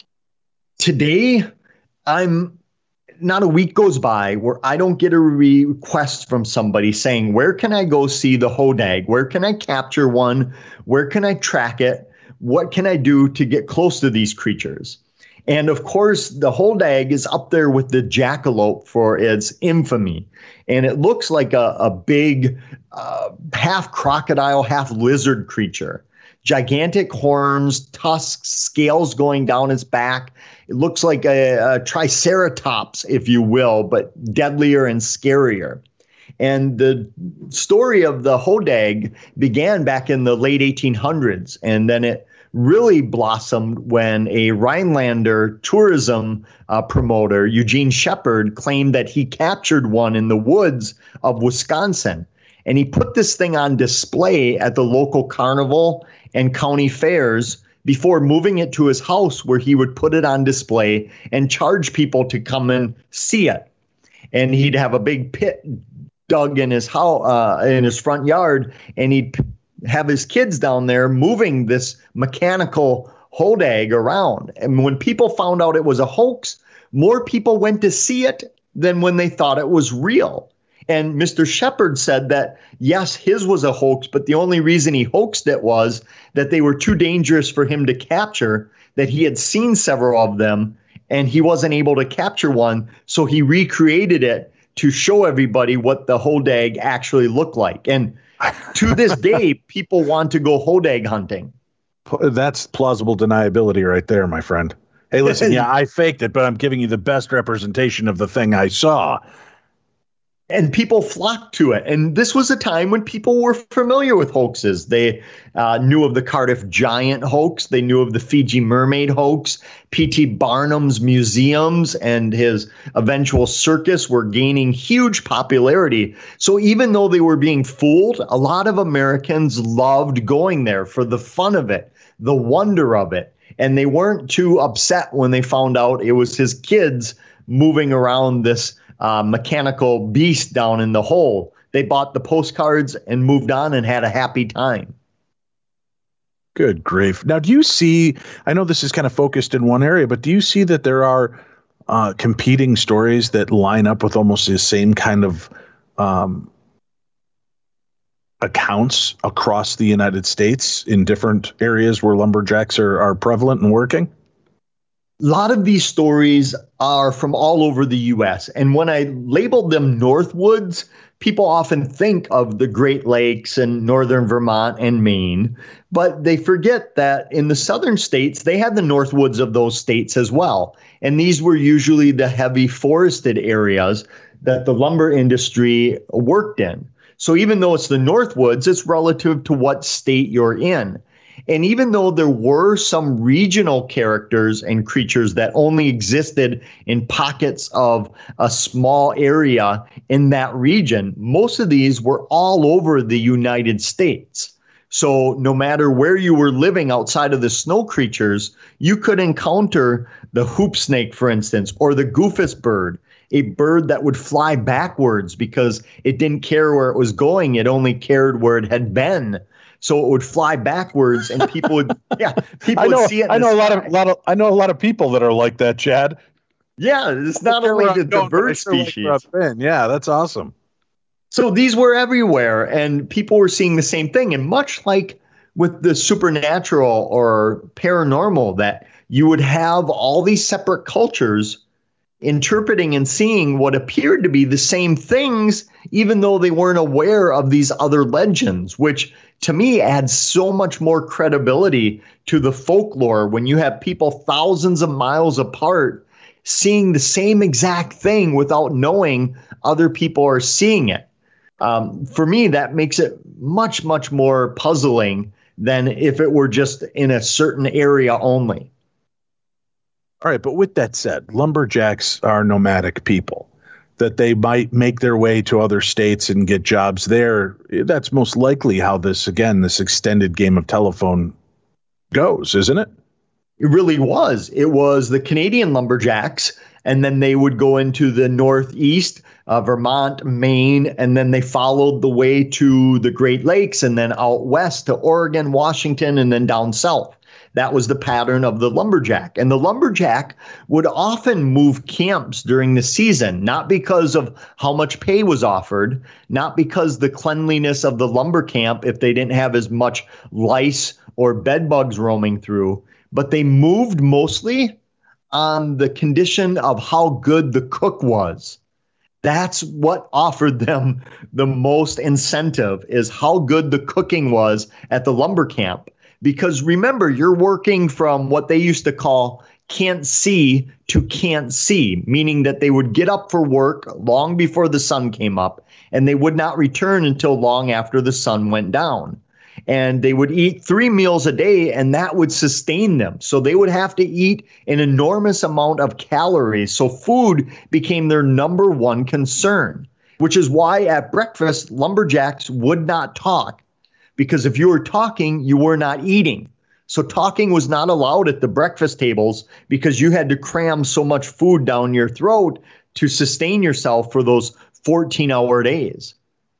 Today, I'm not a week goes by where I don't get a request from somebody saying, where can I go see the Hodag? Where can I capture one? Where can I track it? What can I do to get close to these creatures? And of course, the Hodag is up there with the jackalope for its infamy. And it looks like a, a big uh, half crocodile, half lizard creature. Gigantic horns, tusks, scales going down its back. It looks like a, a triceratops, if you will, but deadlier and scarier. And the story of the Hodag began back in the late eighteen hundreds, and then it really blossomed when a Rhinelander tourism uh, promoter, Eugene Shepard, claimed that he captured one in the woods of Wisconsin. And he put this thing on display at the local carnival and county fairs before moving it to his house, where he would put it on display and charge people to come and see it. And he'd have a big pit dug in his house, uh, in his front yard, and he'd have his kids down there moving this mechanical Hodag around. And when people found out it was a hoax, more people went to see it than when they thought it was real. And Mister Shepard said that, yes, his was a hoax, but the only reason he hoaxed it was that they were too dangerous for him to capture, that he had seen several of them, and he wasn't able to capture one, so he recreated it to show everybody what the Hodag actually looked like. And to this day, people want to go Hodag hunting. That's plausible deniability right there, my friend. Hey, listen, yeah, I faked it, but I'm giving you the best representation of the thing I saw. And people flocked to it. And this was a time when people were familiar with hoaxes. They uh, knew of the Cardiff Giant hoax. They knew of the Fiji Mermaid hoax. P T Barnum's museums and his eventual circus were gaining huge popularity. So even though they were being fooled, a lot of Americans loved going there for the fun of it, the wonder of it. And they weren't too upset when they found out it was his kids moving around this Uh, mechanical beast down in the hole. They bought the postcards and moved on and had a happy time. Good grief. Now, do you see, I know this is kind of focused in one area, but do you see that there are uh, competing stories that line up with almost the same kind of um, accounts across the United States in different areas where lumberjacks are, are prevalent and working? A lot of these stories are from all over the U S. And when I labeled them Northwoods, people often think of the Great Lakes and northern Vermont and Maine, but they forget that in the southern states, they had the Northwoods of those states as well. And these were usually the heavy forested areas that the lumber industry worked in. So even though it's the Northwoods, it's relative to what state you're in. And even though there were some regional characters and creatures that only existed in pockets of a small area in that region, most of these were all over the United States. So no matter where you were living outside of the snow creatures, you could encounter the hoop snake, for instance, or the goofus bird, a bird that would fly backwards because it didn't care where it was going. It only cared where it had been. So it would fly backwards, and people would, yeah, people I know, would see it. I know a lot sky. of, lot of, I know a lot of people that are like that, Chad. Yeah, it's not only the, the bird species. Yeah, that's awesome. So these were everywhere, and people were seeing the same thing. And much like with the supernatural or paranormal, that you would have all these separate cultures interpreting and seeing what appeared to be the same things, even though they weren't aware of these other legends, which to me adds so much more credibility to the folklore when you have people thousands of miles apart seeing the same exact thing without knowing other people are seeing it. Um, for me, that makes it much, much more puzzling than if it were just in a certain area only. All right, but with that said, lumberjacks are nomadic people. That they might make their way to other states and get jobs there. That's most likely how this, again, this extended game of telephone goes, isn't it? It really was. It was the Canadian lumberjacks, and then they would go into the Northeast, uh, Vermont, Maine, and then they followed the way to the Great Lakes and then out west to Oregon, Washington, and then down south. That was the pattern of the lumberjack. And the lumberjack would often move camps during the season, not because of how much pay was offered, not because the cleanliness of the lumber camp, if they didn't have as much lice or bed bugs roaming through, but they moved mostly on the condition of how good the cook was. That's what offered them the most incentive, is how good the cooking was at the lumber camp. Because remember, you're working from what they used to call can't see to can't see, meaning that they would get up for work long before the sun came up, and they would not return until long after the sun went down. And they would eat three meals a day, and that would sustain them. So they would have to eat an enormous amount of calories. So food became their number one concern, which is why at breakfast, lumberjacks would not talk. Because if you were talking, you were not eating. So talking was not allowed at the breakfast tables because you had to cram so much food down your throat to sustain yourself for those fourteen-hour days.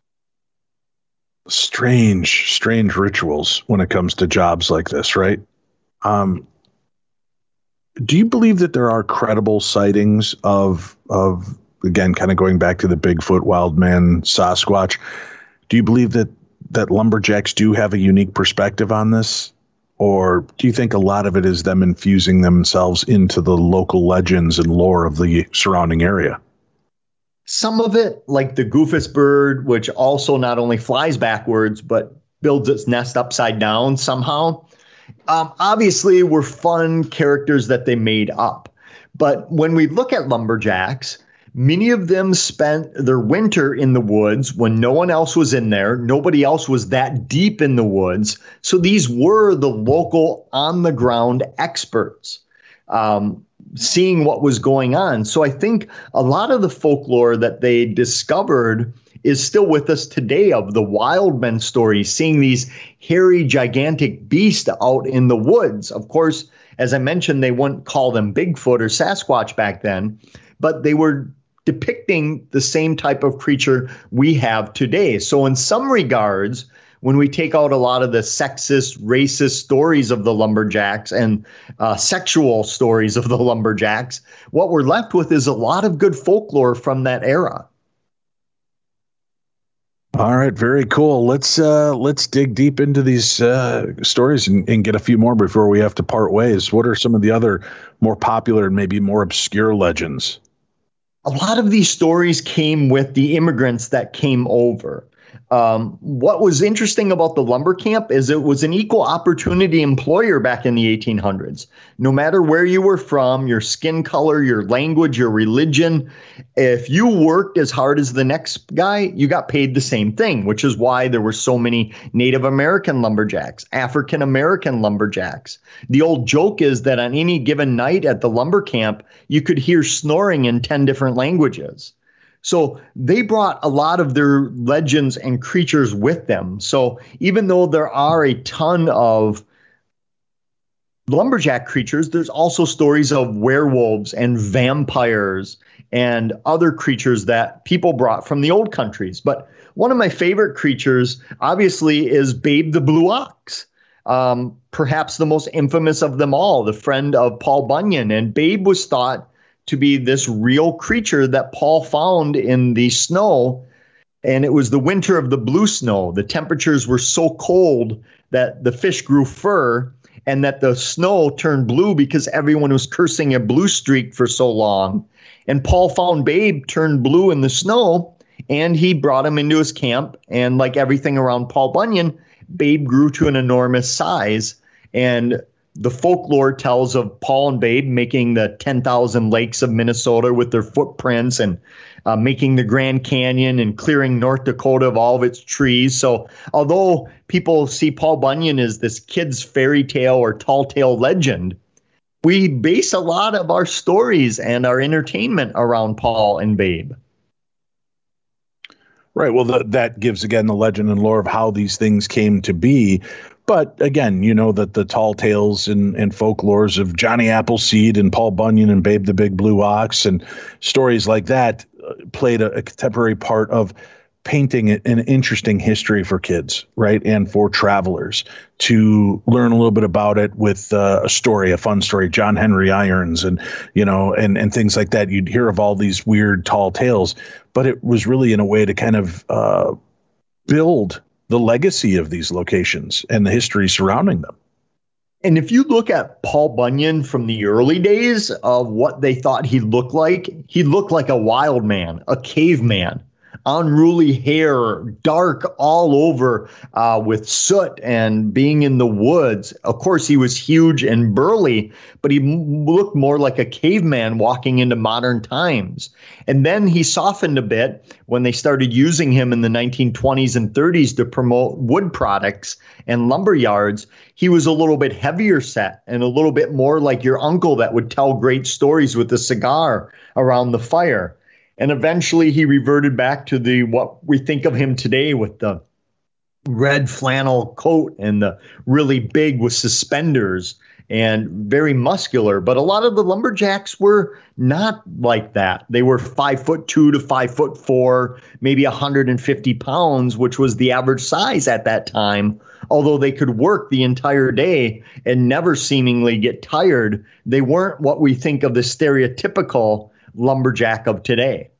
Strange, strange rituals when it comes to jobs like this, right? Um, do you believe that there are credible sightings of, of again, kind of going back to the Bigfoot, wild man, Sasquatch? Do you believe that that lumberjacks do have a unique perspective on this? Or do you think a lot of it is them infusing themselves into the local legends and lore of the surrounding area? Some of it, like the Goofus bird, which also not only flies backwards, but builds its nest upside down somehow, um, obviously were fun characters that they made up. But when we look at lumberjacks, many of them spent their winter in the woods when no one else was in there. Nobody else was that deep in the woods. So these were the local on-the-ground experts, um, seeing what was going on. So I think a lot of the folklore that they discovered is still with us today, of the wild men stories, seeing these hairy, gigantic beasts out in the woods. Of course, as I mentioned, they wouldn't call them Bigfoot or Sasquatch back then, but they were depicting the same type of creature we have today. So in some regards, when we take out a lot of the sexist, racist stories of the lumberjacks and uh, sexual stories of the lumberjacks, what we're left with is a lot of good folklore from that era. All right, very cool. Let's uh, let's dig deep into these uh, stories and, and get a few more before we have to part ways. What are some of the other more popular and maybe more obscure legends? A lot of these stories came with the immigrants that came over. Um, what was interesting about the lumber camp is it was an equal opportunity employer back in the eighteen hundreds. No matter where you were from, your skin color, your language, your religion, if you worked as hard as the next guy, you got paid the same thing, which is why there were so many Native American lumberjacks, African American lumberjacks. The old joke is that on any given night at the lumber camp, you could hear snoring in ten different languages. So they brought a lot of their legends and creatures with them. So even though there are a ton of lumberjack creatures, there's also stories of werewolves and vampires and other creatures that people brought from the old countries. But one of my favorite creatures, obviously, is Babe the Blue Ox. Um, perhaps the most infamous of them all, the friend of Paul Bunyan. And Babe was thought to be this real creature that Paul found in the snow. And it was the winter of the blue snow. The temperatures were so cold that the fish grew fur, and that the snow turned blue because everyone was cursing a blue streak for so long. And Paul found Babe turned blue in the snow, and he brought him into his camp. And like everything around Paul Bunyan, Babe grew to an enormous size. And the folklore tells of Paul and Babe making the ten thousand lakes of Minnesota with their footprints, and uh, making the Grand Canyon and clearing North Dakota of all of its trees. So although people see Paul Bunyan as this kid's fairy tale or tall tale legend, we base a lot of our stories and our entertainment around Paul and Babe. Right. Well, th- that gives, again, the legend and lore of how these things came to be. But again, you know that the tall tales and, and folklores of Johnny Appleseed and Paul Bunyan and Babe the Big Blue Ox and stories like that, played a, a contemporary part of painting an interesting history for kids, right? And for travelers to learn a little bit about it with uh, a story, a fun story, John Henry Irons and, you know, and, and things like that. You'd hear of all these weird tall tales, but it was really in a way to kind of uh, build the legacy of these locations and the history surrounding them. And if you look at Paul Bunyan from the early days of what they thought he looked like, he looked like a wild man, a caveman. Unruly hair, dark all over uh, with soot and being in the woods. Of course, he was huge and burly, but he m- looked more like a caveman walking into modern times. And then he softened a bit when they started using him in the nineteen twenties and thirties to promote wood products and lumber yards. He was a little bit heavier set and a little bit more like your uncle that would tell great stories with a cigar around the fire. And eventually he reverted back to the what we think of him today with the red flannel coat and the really big with suspenders and very muscular. But a lot of the lumberjacks were not like that. They were five foot two to five foot four, maybe one hundred fifty pounds, which was the average size at that time. Although they could work the entire day and never seemingly get tired, they weren't what we think of the stereotypical lumberjack of today.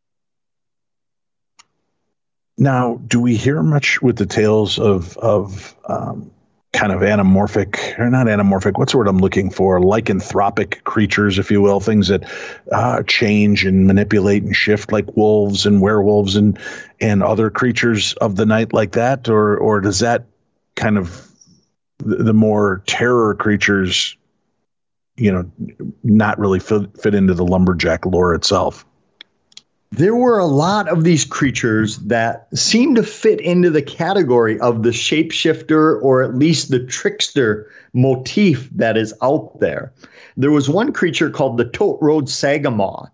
Now, do we hear much with the tales of of um, kind of anamorphic, or not anamorphic, what's the word I'm looking for? Lycanthropic creatures, if you will, things that uh, change and manipulate and shift like wolves and werewolves and and other creatures of the night like that? Or or does that kind of the, the more terror creatures, you know, not really fit, fit into the lumberjack lore itself? There were a lot of these creatures that seemed to fit into the category of the shapeshifter or at least the trickster motif that is out there. There was one creature called the Tote Road Sagamaw,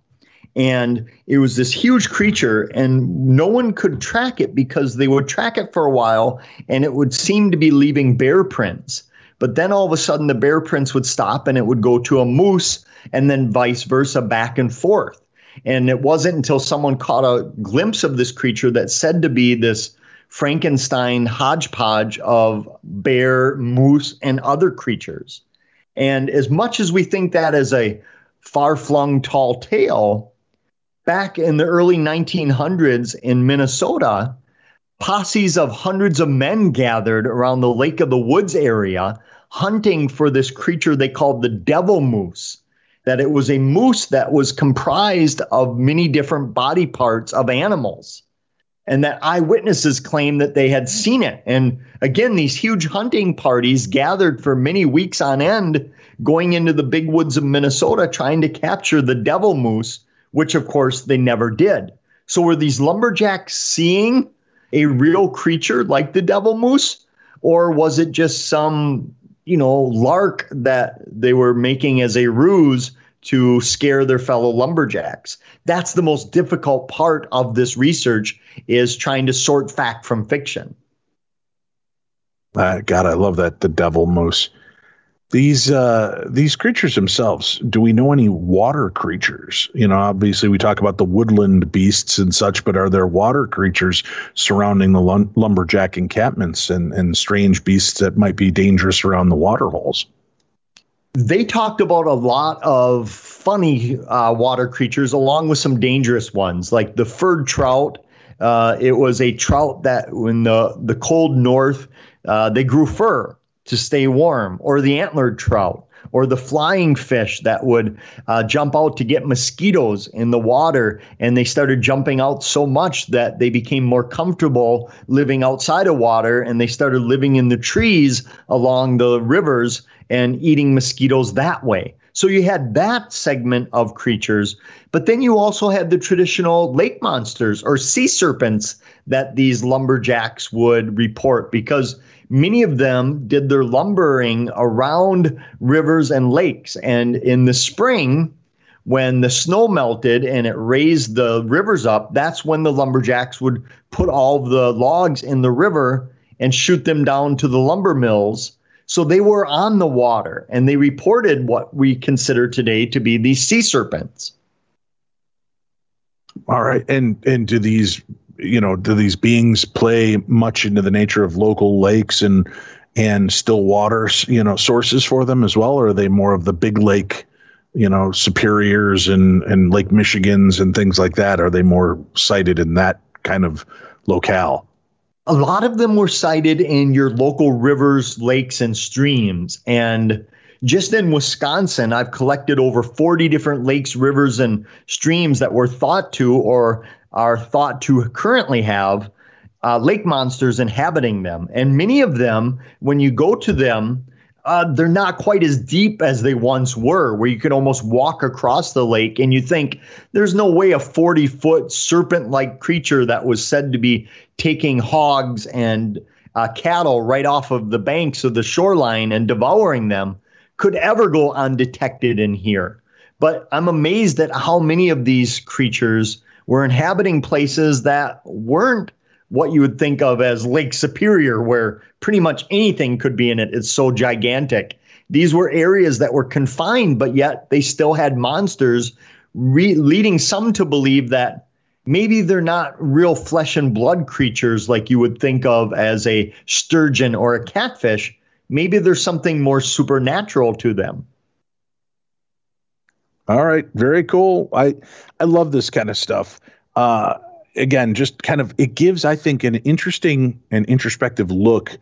and it was this huge creature, and no one could track it because they would track it for a while, and it would seem to be leaving bear prints. But then all of a sudden the bear prints would stop and it would go to a moose, and then vice versa, back and forth. And it wasn't until someone caught a glimpse of this creature that said to be this Frankenstein hodgepodge of bear, moose, and other creatures. And as much as we think that as a far-flung tall tale, back in the early nineteen hundreds in Minnesota, posses of hundreds of men gathered around the Lake of the Woods area hunting for this creature they called the devil moose. That it was a moose that was comprised of many different body parts of animals, and that eyewitnesses claimed that they had seen it. And again, these huge hunting parties gathered for many weeks on end, going into the big woods of Minnesota, trying to capture the devil moose, which of course they never did. So were these lumberjacks seeing a real creature like the devil moose, or was it just some, you know, lark that they were making as a ruse to scare their fellow lumberjacks? That's the most difficult part of this research, is trying to sort fact from fiction. Uh, God, I love that. The devil moose. These uh, these creatures themselves, do we know any water creatures? You know, obviously we talk about the woodland beasts and such, but are there water creatures surrounding the lum- lumberjack encampments and, and strange beasts that might be dangerous around the water holes? They talked about a lot of funny uh, water creatures along with some dangerous ones, like the furred trout. Uh, it was a trout that in the, the cold north, uh, they grew fur to stay warm, or the antlered trout, or the flying fish that would uh, jump out to get mosquitoes in the water. And they started jumping out so much that they became more comfortable living outside of water, and they started living in the trees along the rivers and eating mosquitoes that way. So you had that segment of creatures, but then you also had the traditional lake monsters or sea serpents that these lumberjacks would report, because many of them did their lumbering around rivers and lakes. And in the spring, when the snow melted and it raised the rivers up, that's when the lumberjacks would put all the logs in the river and shoot them down to the lumber mills. So they were on the water, and they reported what we consider today to be these sea serpents. All right. And and do these, you know, do these beings play much into the nature of local lakes and and still waters, you know, sources for them as well? Or are they more of the big lake, you know, Superiors and, and Lake Michigans and things like that? Are they more sited in that kind of locale? A lot of them were sited in your local rivers, lakes, and streams. And just in Wisconsin, I've collected over forty different lakes, rivers, and streams that were thought to or are thought to currently have uh, lake monsters inhabiting them. And many of them, when you go to them, uh, they're not quite as deep as they once were, where you could almost walk across the lake and you think there's no way a forty-foot serpent-like creature that was said to be taking hogs and uh, cattle right off of the banks of the shoreline and devouring them could ever go undetected in here. But I'm amazed at how many of these creatures were inhabiting places that weren't what you would think of as Lake Superior, where pretty much anything could be in it. It's so gigantic. These were areas that were confined, but yet they still had monsters, re- leading some to believe that maybe they're not real flesh and blood creatures like you would think of as a sturgeon or a catfish. Maybe there's something more supernatural to them. All right. Very cool. I, I love this kind of stuff. Uh, again, just kind of, it gives, I think, an interesting and introspective look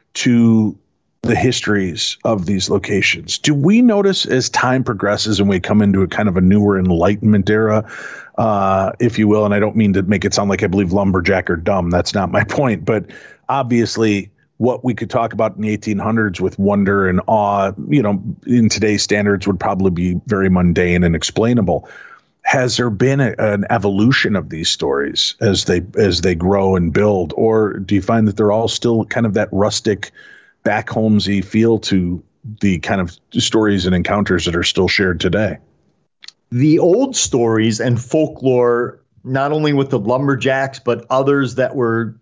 to the histories of these locations. Do we notice as time progresses and we come into a kind of a newer Enlightenment era, uh, if you will, and I don't mean to make it sound like I believe lumberjack are dumb. That's not my point. But obviously, what we could talk about in the eighteen hundreds with wonder and awe, you know, in today's standards would probably be very mundane and explainable. Has there been a, an evolution of these stories as they as they grow and build, or do you find that they're all still kind of that rustic, back homesy feel to the kind of stories and encounters that are still shared today? The old stories and folklore, not only with the lumberjacks, but others that were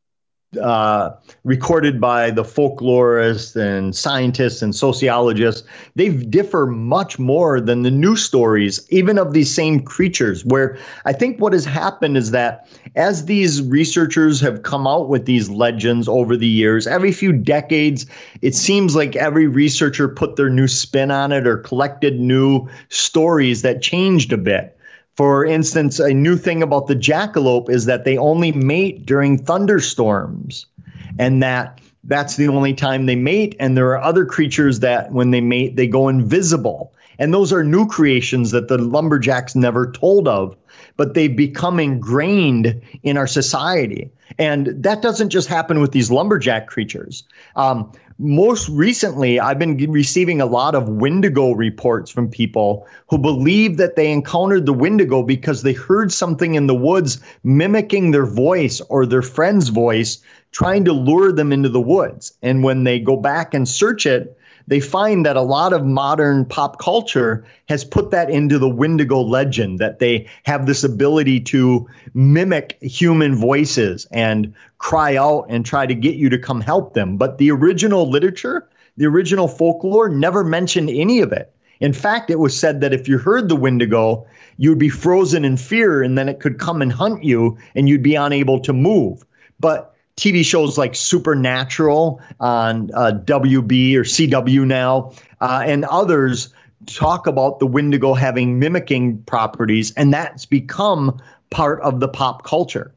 Uh, recorded by the folklorists and scientists and sociologists, they differ much more than the new stories, even of these same creatures, where I think what has happened is that as these researchers have come out with these legends over the years, every few decades, it seems like every researcher put their new spin on it or collected new stories that changed a bit. For instance, a new thing about the jackalope is that they only mate during thunderstorms, and that that's the only time they mate. And there are other creatures that when they mate, they go invisible. And those are new creations that the lumberjacks never told of, but they've become ingrained in our society. And that doesn't just happen with these lumberjack creatures. Um, most recently, I've been receiving a lot of Wendigo reports from people who believe that they encountered the Wendigo because they heard something in the woods mimicking their voice or their friend's voice, trying to lure them into the woods. And when they go back and search it, they find that a lot of modern pop culture has put that into the Wendigo legend, that they have this ability to mimic human voices and cry out and try to get you to come help them. But the original literature, the original folklore never mentioned any of it. In fact, it was said that if you heard the Wendigo, you'd be frozen in fear and then it could come and hunt you and you'd be unable to move. But T V shows like Supernatural on uh, W B or C W now uh, and others talk about the Wendigo having mimicking properties, and that's become part of the pop culture.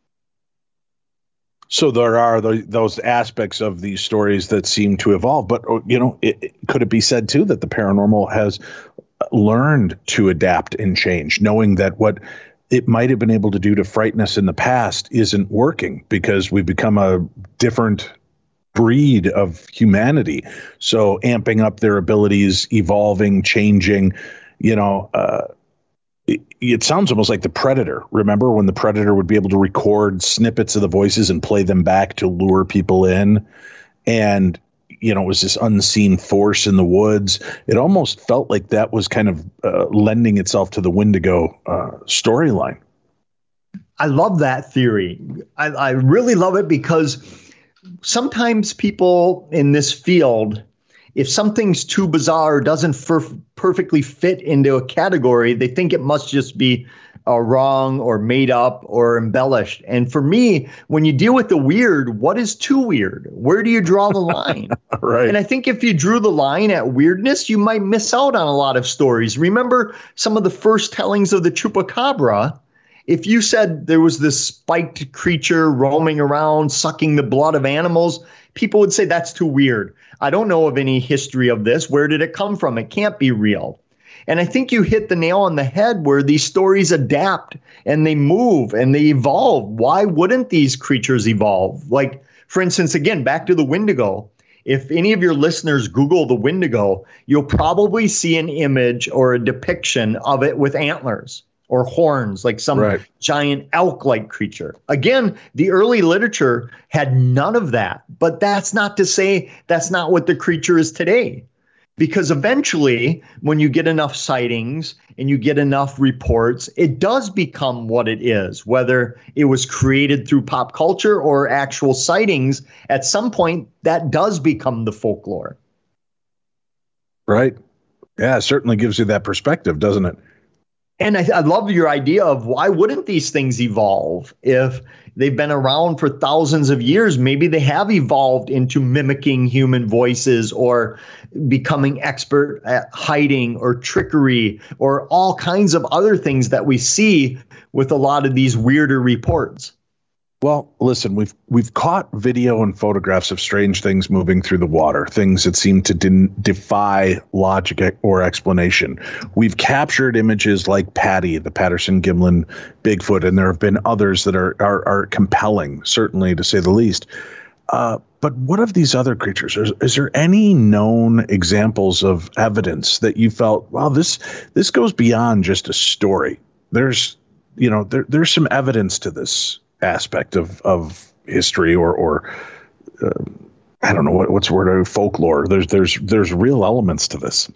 So there are the, those aspects of these stories that seem to evolve, but you know, it, it, could it be said too that the paranormal has learned to adapt and change, knowing that what it might have been able to do to frighten us in the past isn't working because we've become a different breed of humanity. So amping up their abilities, evolving, changing, you know, uh, it, it sounds almost like the Predator. Remember when the Predator would be able to record snippets of the voices and play them back to lure people in? And, you know, it was this unseen force in the woods. It almost felt like that was kind of uh, lending itself to the Wendigo uh, storyline. I love that theory. I, I really love it because sometimes people in this field, if something's too bizarre or doesn't fer- perfectly fit into a category, they think it must just be uh, wrong or made up or embellished. And for me, when you deal with the weird, what is too weird? Where do you draw the line? Right. And I think if you drew the line at weirdness, you might miss out on a lot of stories. Remember some of the first tellings of the Chupacabra? If you said there was this spiked creature roaming around, sucking the blood of animals, people would say that's too weird. I don't know of any history of this. Where did it come from? It can't be real. And I think you hit the nail on the head where these stories adapt and they move and they evolve. Why wouldn't these creatures evolve? Like, for instance, again, back to the Wendigo. If any of your listeners Google the Wendigo, you'll probably see an image or a depiction of it with antlers or horns, like some right. giant elk-like creature. Again, the early literature had none of that. But that's not to say that's not what the creature is today. Because eventually, when you get enough sightings and you get enough reports, it does become what it is, whether it was created through pop culture or actual sightings. At some point, that does become the folklore. Right. Yeah, it certainly gives you that perspective, doesn't it? And I, I love your idea of why wouldn't these things evolve if they've been around for thousands of years? Maybe they have evolved into mimicking human voices or becoming expert at hiding or trickery or all kinds of other things that we see with a lot of these weirder reports. Well, listen, we've we've caught video and photographs of strange things moving through the water, things that seem to de- defy logic or explanation. We've captured images like Patty, the Patterson-Gimlin Bigfoot, and there have been others that are are, are compelling, certainly to say the least. Uh, but what of these other creatures? Is, is there any known examples of evidence that you felt, wow, this this goes beyond just a story? There's, you know, there, there's some evidence to this aspect of, of history or, or uh, I don't know what, what's the word, folklore. There's, there's, there's real elements to this.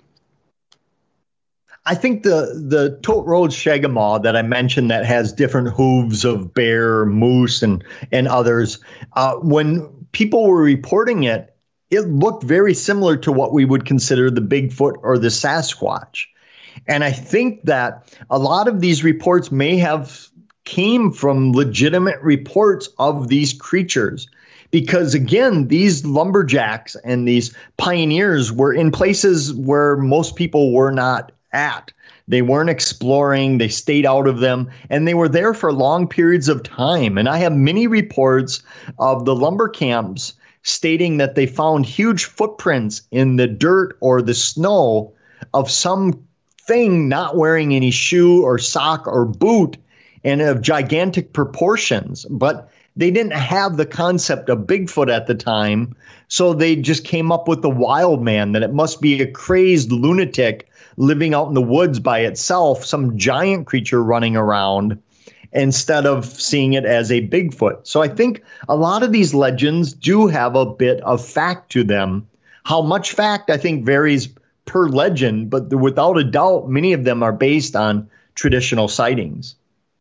I think the, the Tote Road Shagamaw that I mentioned that has different hooves of bear, moose, and, and others, uh, when people were reporting it, it looked very similar to what we would consider the Bigfoot or the Sasquatch. And I think that a lot of these reports may have came from legitimate reports of these creatures. Because again, these lumberjacks and these pioneers were in places where most people were not at. They weren't exploring, they stayed out of them, and they were there for long periods of time. And I have many reports of the lumber camps stating that they found huge footprints in the dirt or the snow of some thing not wearing any shoe or sock or boot, and of gigantic proportions. But they didn't have the concept of Bigfoot at the time, so they just came up with the wild man, that it must be a crazed lunatic living out in the woods by itself, some giant creature running around, instead of seeing it as a Bigfoot. So I think a lot of these legends do have a bit of fact to them. How much fact, I think, varies per legend, but without a doubt, many of them are based on traditional sightings.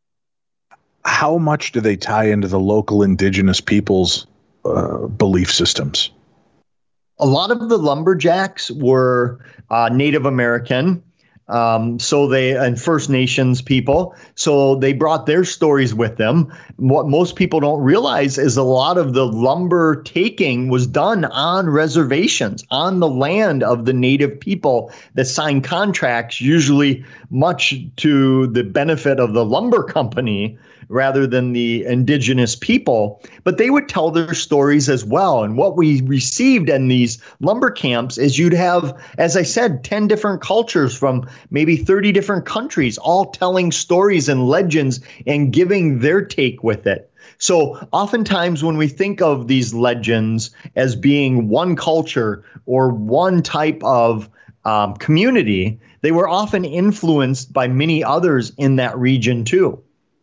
How much do they tie into the local indigenous people's uh, belief systems? A lot of the lumberjacks were uh, Native American, um, so they and First Nations people. So they brought their stories with them. What most people don't realize is a lot of the lumber taking was done on reservations, on the land of the Native people that signed contracts, usually much to the benefit of the lumber company rather than the indigenous people, but they would tell their stories as well. And what we received in these lumber camps is you'd have, as I said, ten different cultures from maybe thirty different countries, all telling stories and legends and giving their take with it. So oftentimes when we think of these legends as being one culture or one type of um, community, they were often influenced by many others in that region too.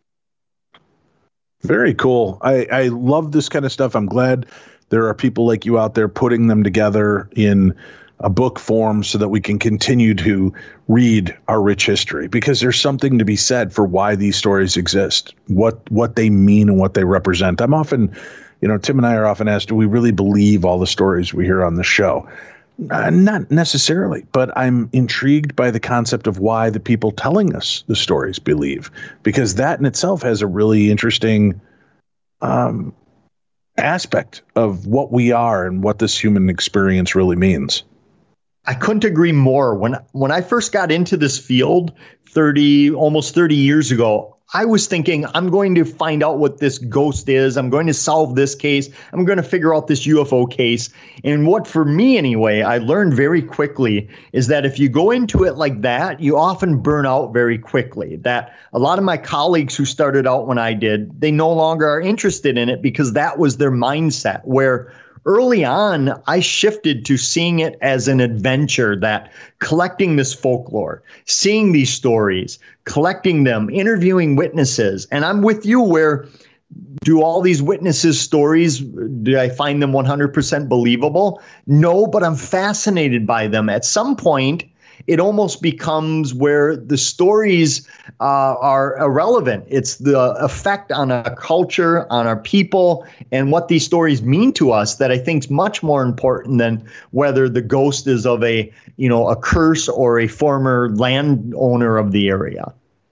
Very cool. I, I love this kind of stuff. I'm glad there are people like you out there putting them together in a book form so that we can continue to read our rich history, because there's something to be said for why these stories exist, what what they mean and what they represent. I'm often, you know, Tim and I are often asked, do we really believe all the stories we hear on the show? Uh, not necessarily, but I'm intrigued by the concept of why the people telling us the stories believe, because that in itself has a really interesting um, aspect of what we are and what this human experience really means. I couldn't agree more. When when I first got into this field thirty, almost thirty years ago, I was thinking, I'm going to find out what this ghost is. I'm going to solve this case. I'm going to figure out this U F O case. And what, for me anyway, I learned very quickly is that if you go into it like that, you often burn out very quickly. That a lot of my colleagues who started out when I did, they no longer are interested in it because that was their mindset, where early on, I shifted to seeing it as an adventure, that collecting this folklore, seeing these stories, collecting them, interviewing witnesses. And I'm with you where, do all these witnesses' stories, do I find them one hundred percent believable? No, but I'm fascinated by them. At some point, it almost becomes where the stories uh, are irrelevant. It's the effect on a culture, on our people, and what these stories mean to us that I think is much more important than whether the ghost is of a, you know, a curse or a former landowner of the area.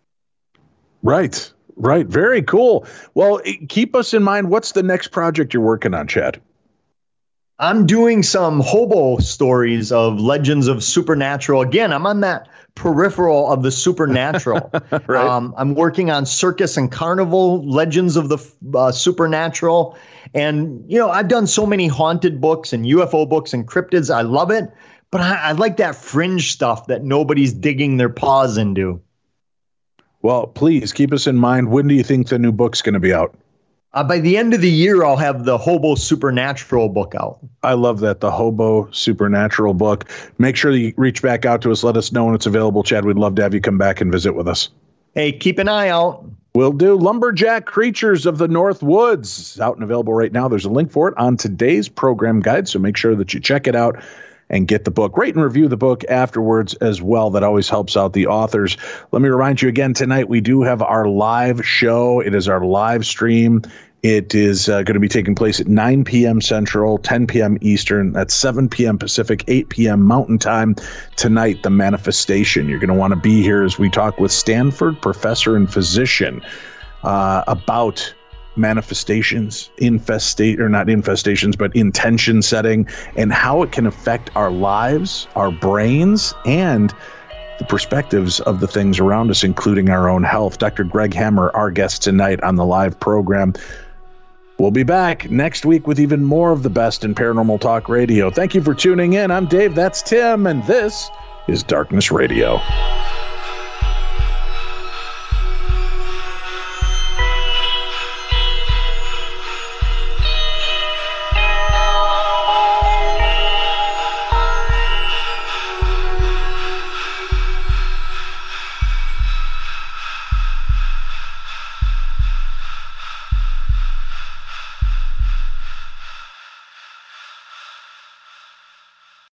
Right, right. Very cool. Well, keep us in mind. What's the next project you're working on, Chad? I'm doing some hobo stories of legends of supernatural. Again, I'm on that peripheral of the supernatural. Right. um, I'm working on circus and carnival legends of the uh, supernatural. And, you know, I've done so many haunted books and U F O books and cryptids. I love it. But I, I like that fringe stuff that nobody's digging their paws into. Well, please keep us in mind. When do you think the new book's going to be out? Uh, by the end of the year, I'll have the Hobo Supernatural book out. I love that, the Hobo Supernatural book. Make sure that you reach back out to us. Let us know when it's available, Chad. We'd love to have you come back and visit with us. Hey, keep an eye out. Will do. Lumberjack Creatures of the North Woods. Out and available right now. There's a link for it on today's program guide, so make sure that you check it out and get the book. Rate and review the book afterwards as well. That always helps out the authors. Let me remind you again, tonight we do have our live show. It is our live stream. It is uh, going to be taking place at nine p.m. Central, ten p.m. Eastern. That's seven p.m. Pacific, eight p.m. Mountain Time. Tonight, The Manifestation. You're going to want to be here as we talk with Stanford professor and physician uh, about manifestations, infestate or not infestations, but intention setting, and how it can affect our lives, our brains, and the perspectives of the things around us, including our own health. Doctor Greg Hammer, our guest tonight on the live program. We'll be back next week with even more of the best in paranormal talk radio. Thank you for tuning in. I'm Dave, that's Tim, and this is Darkness Radio.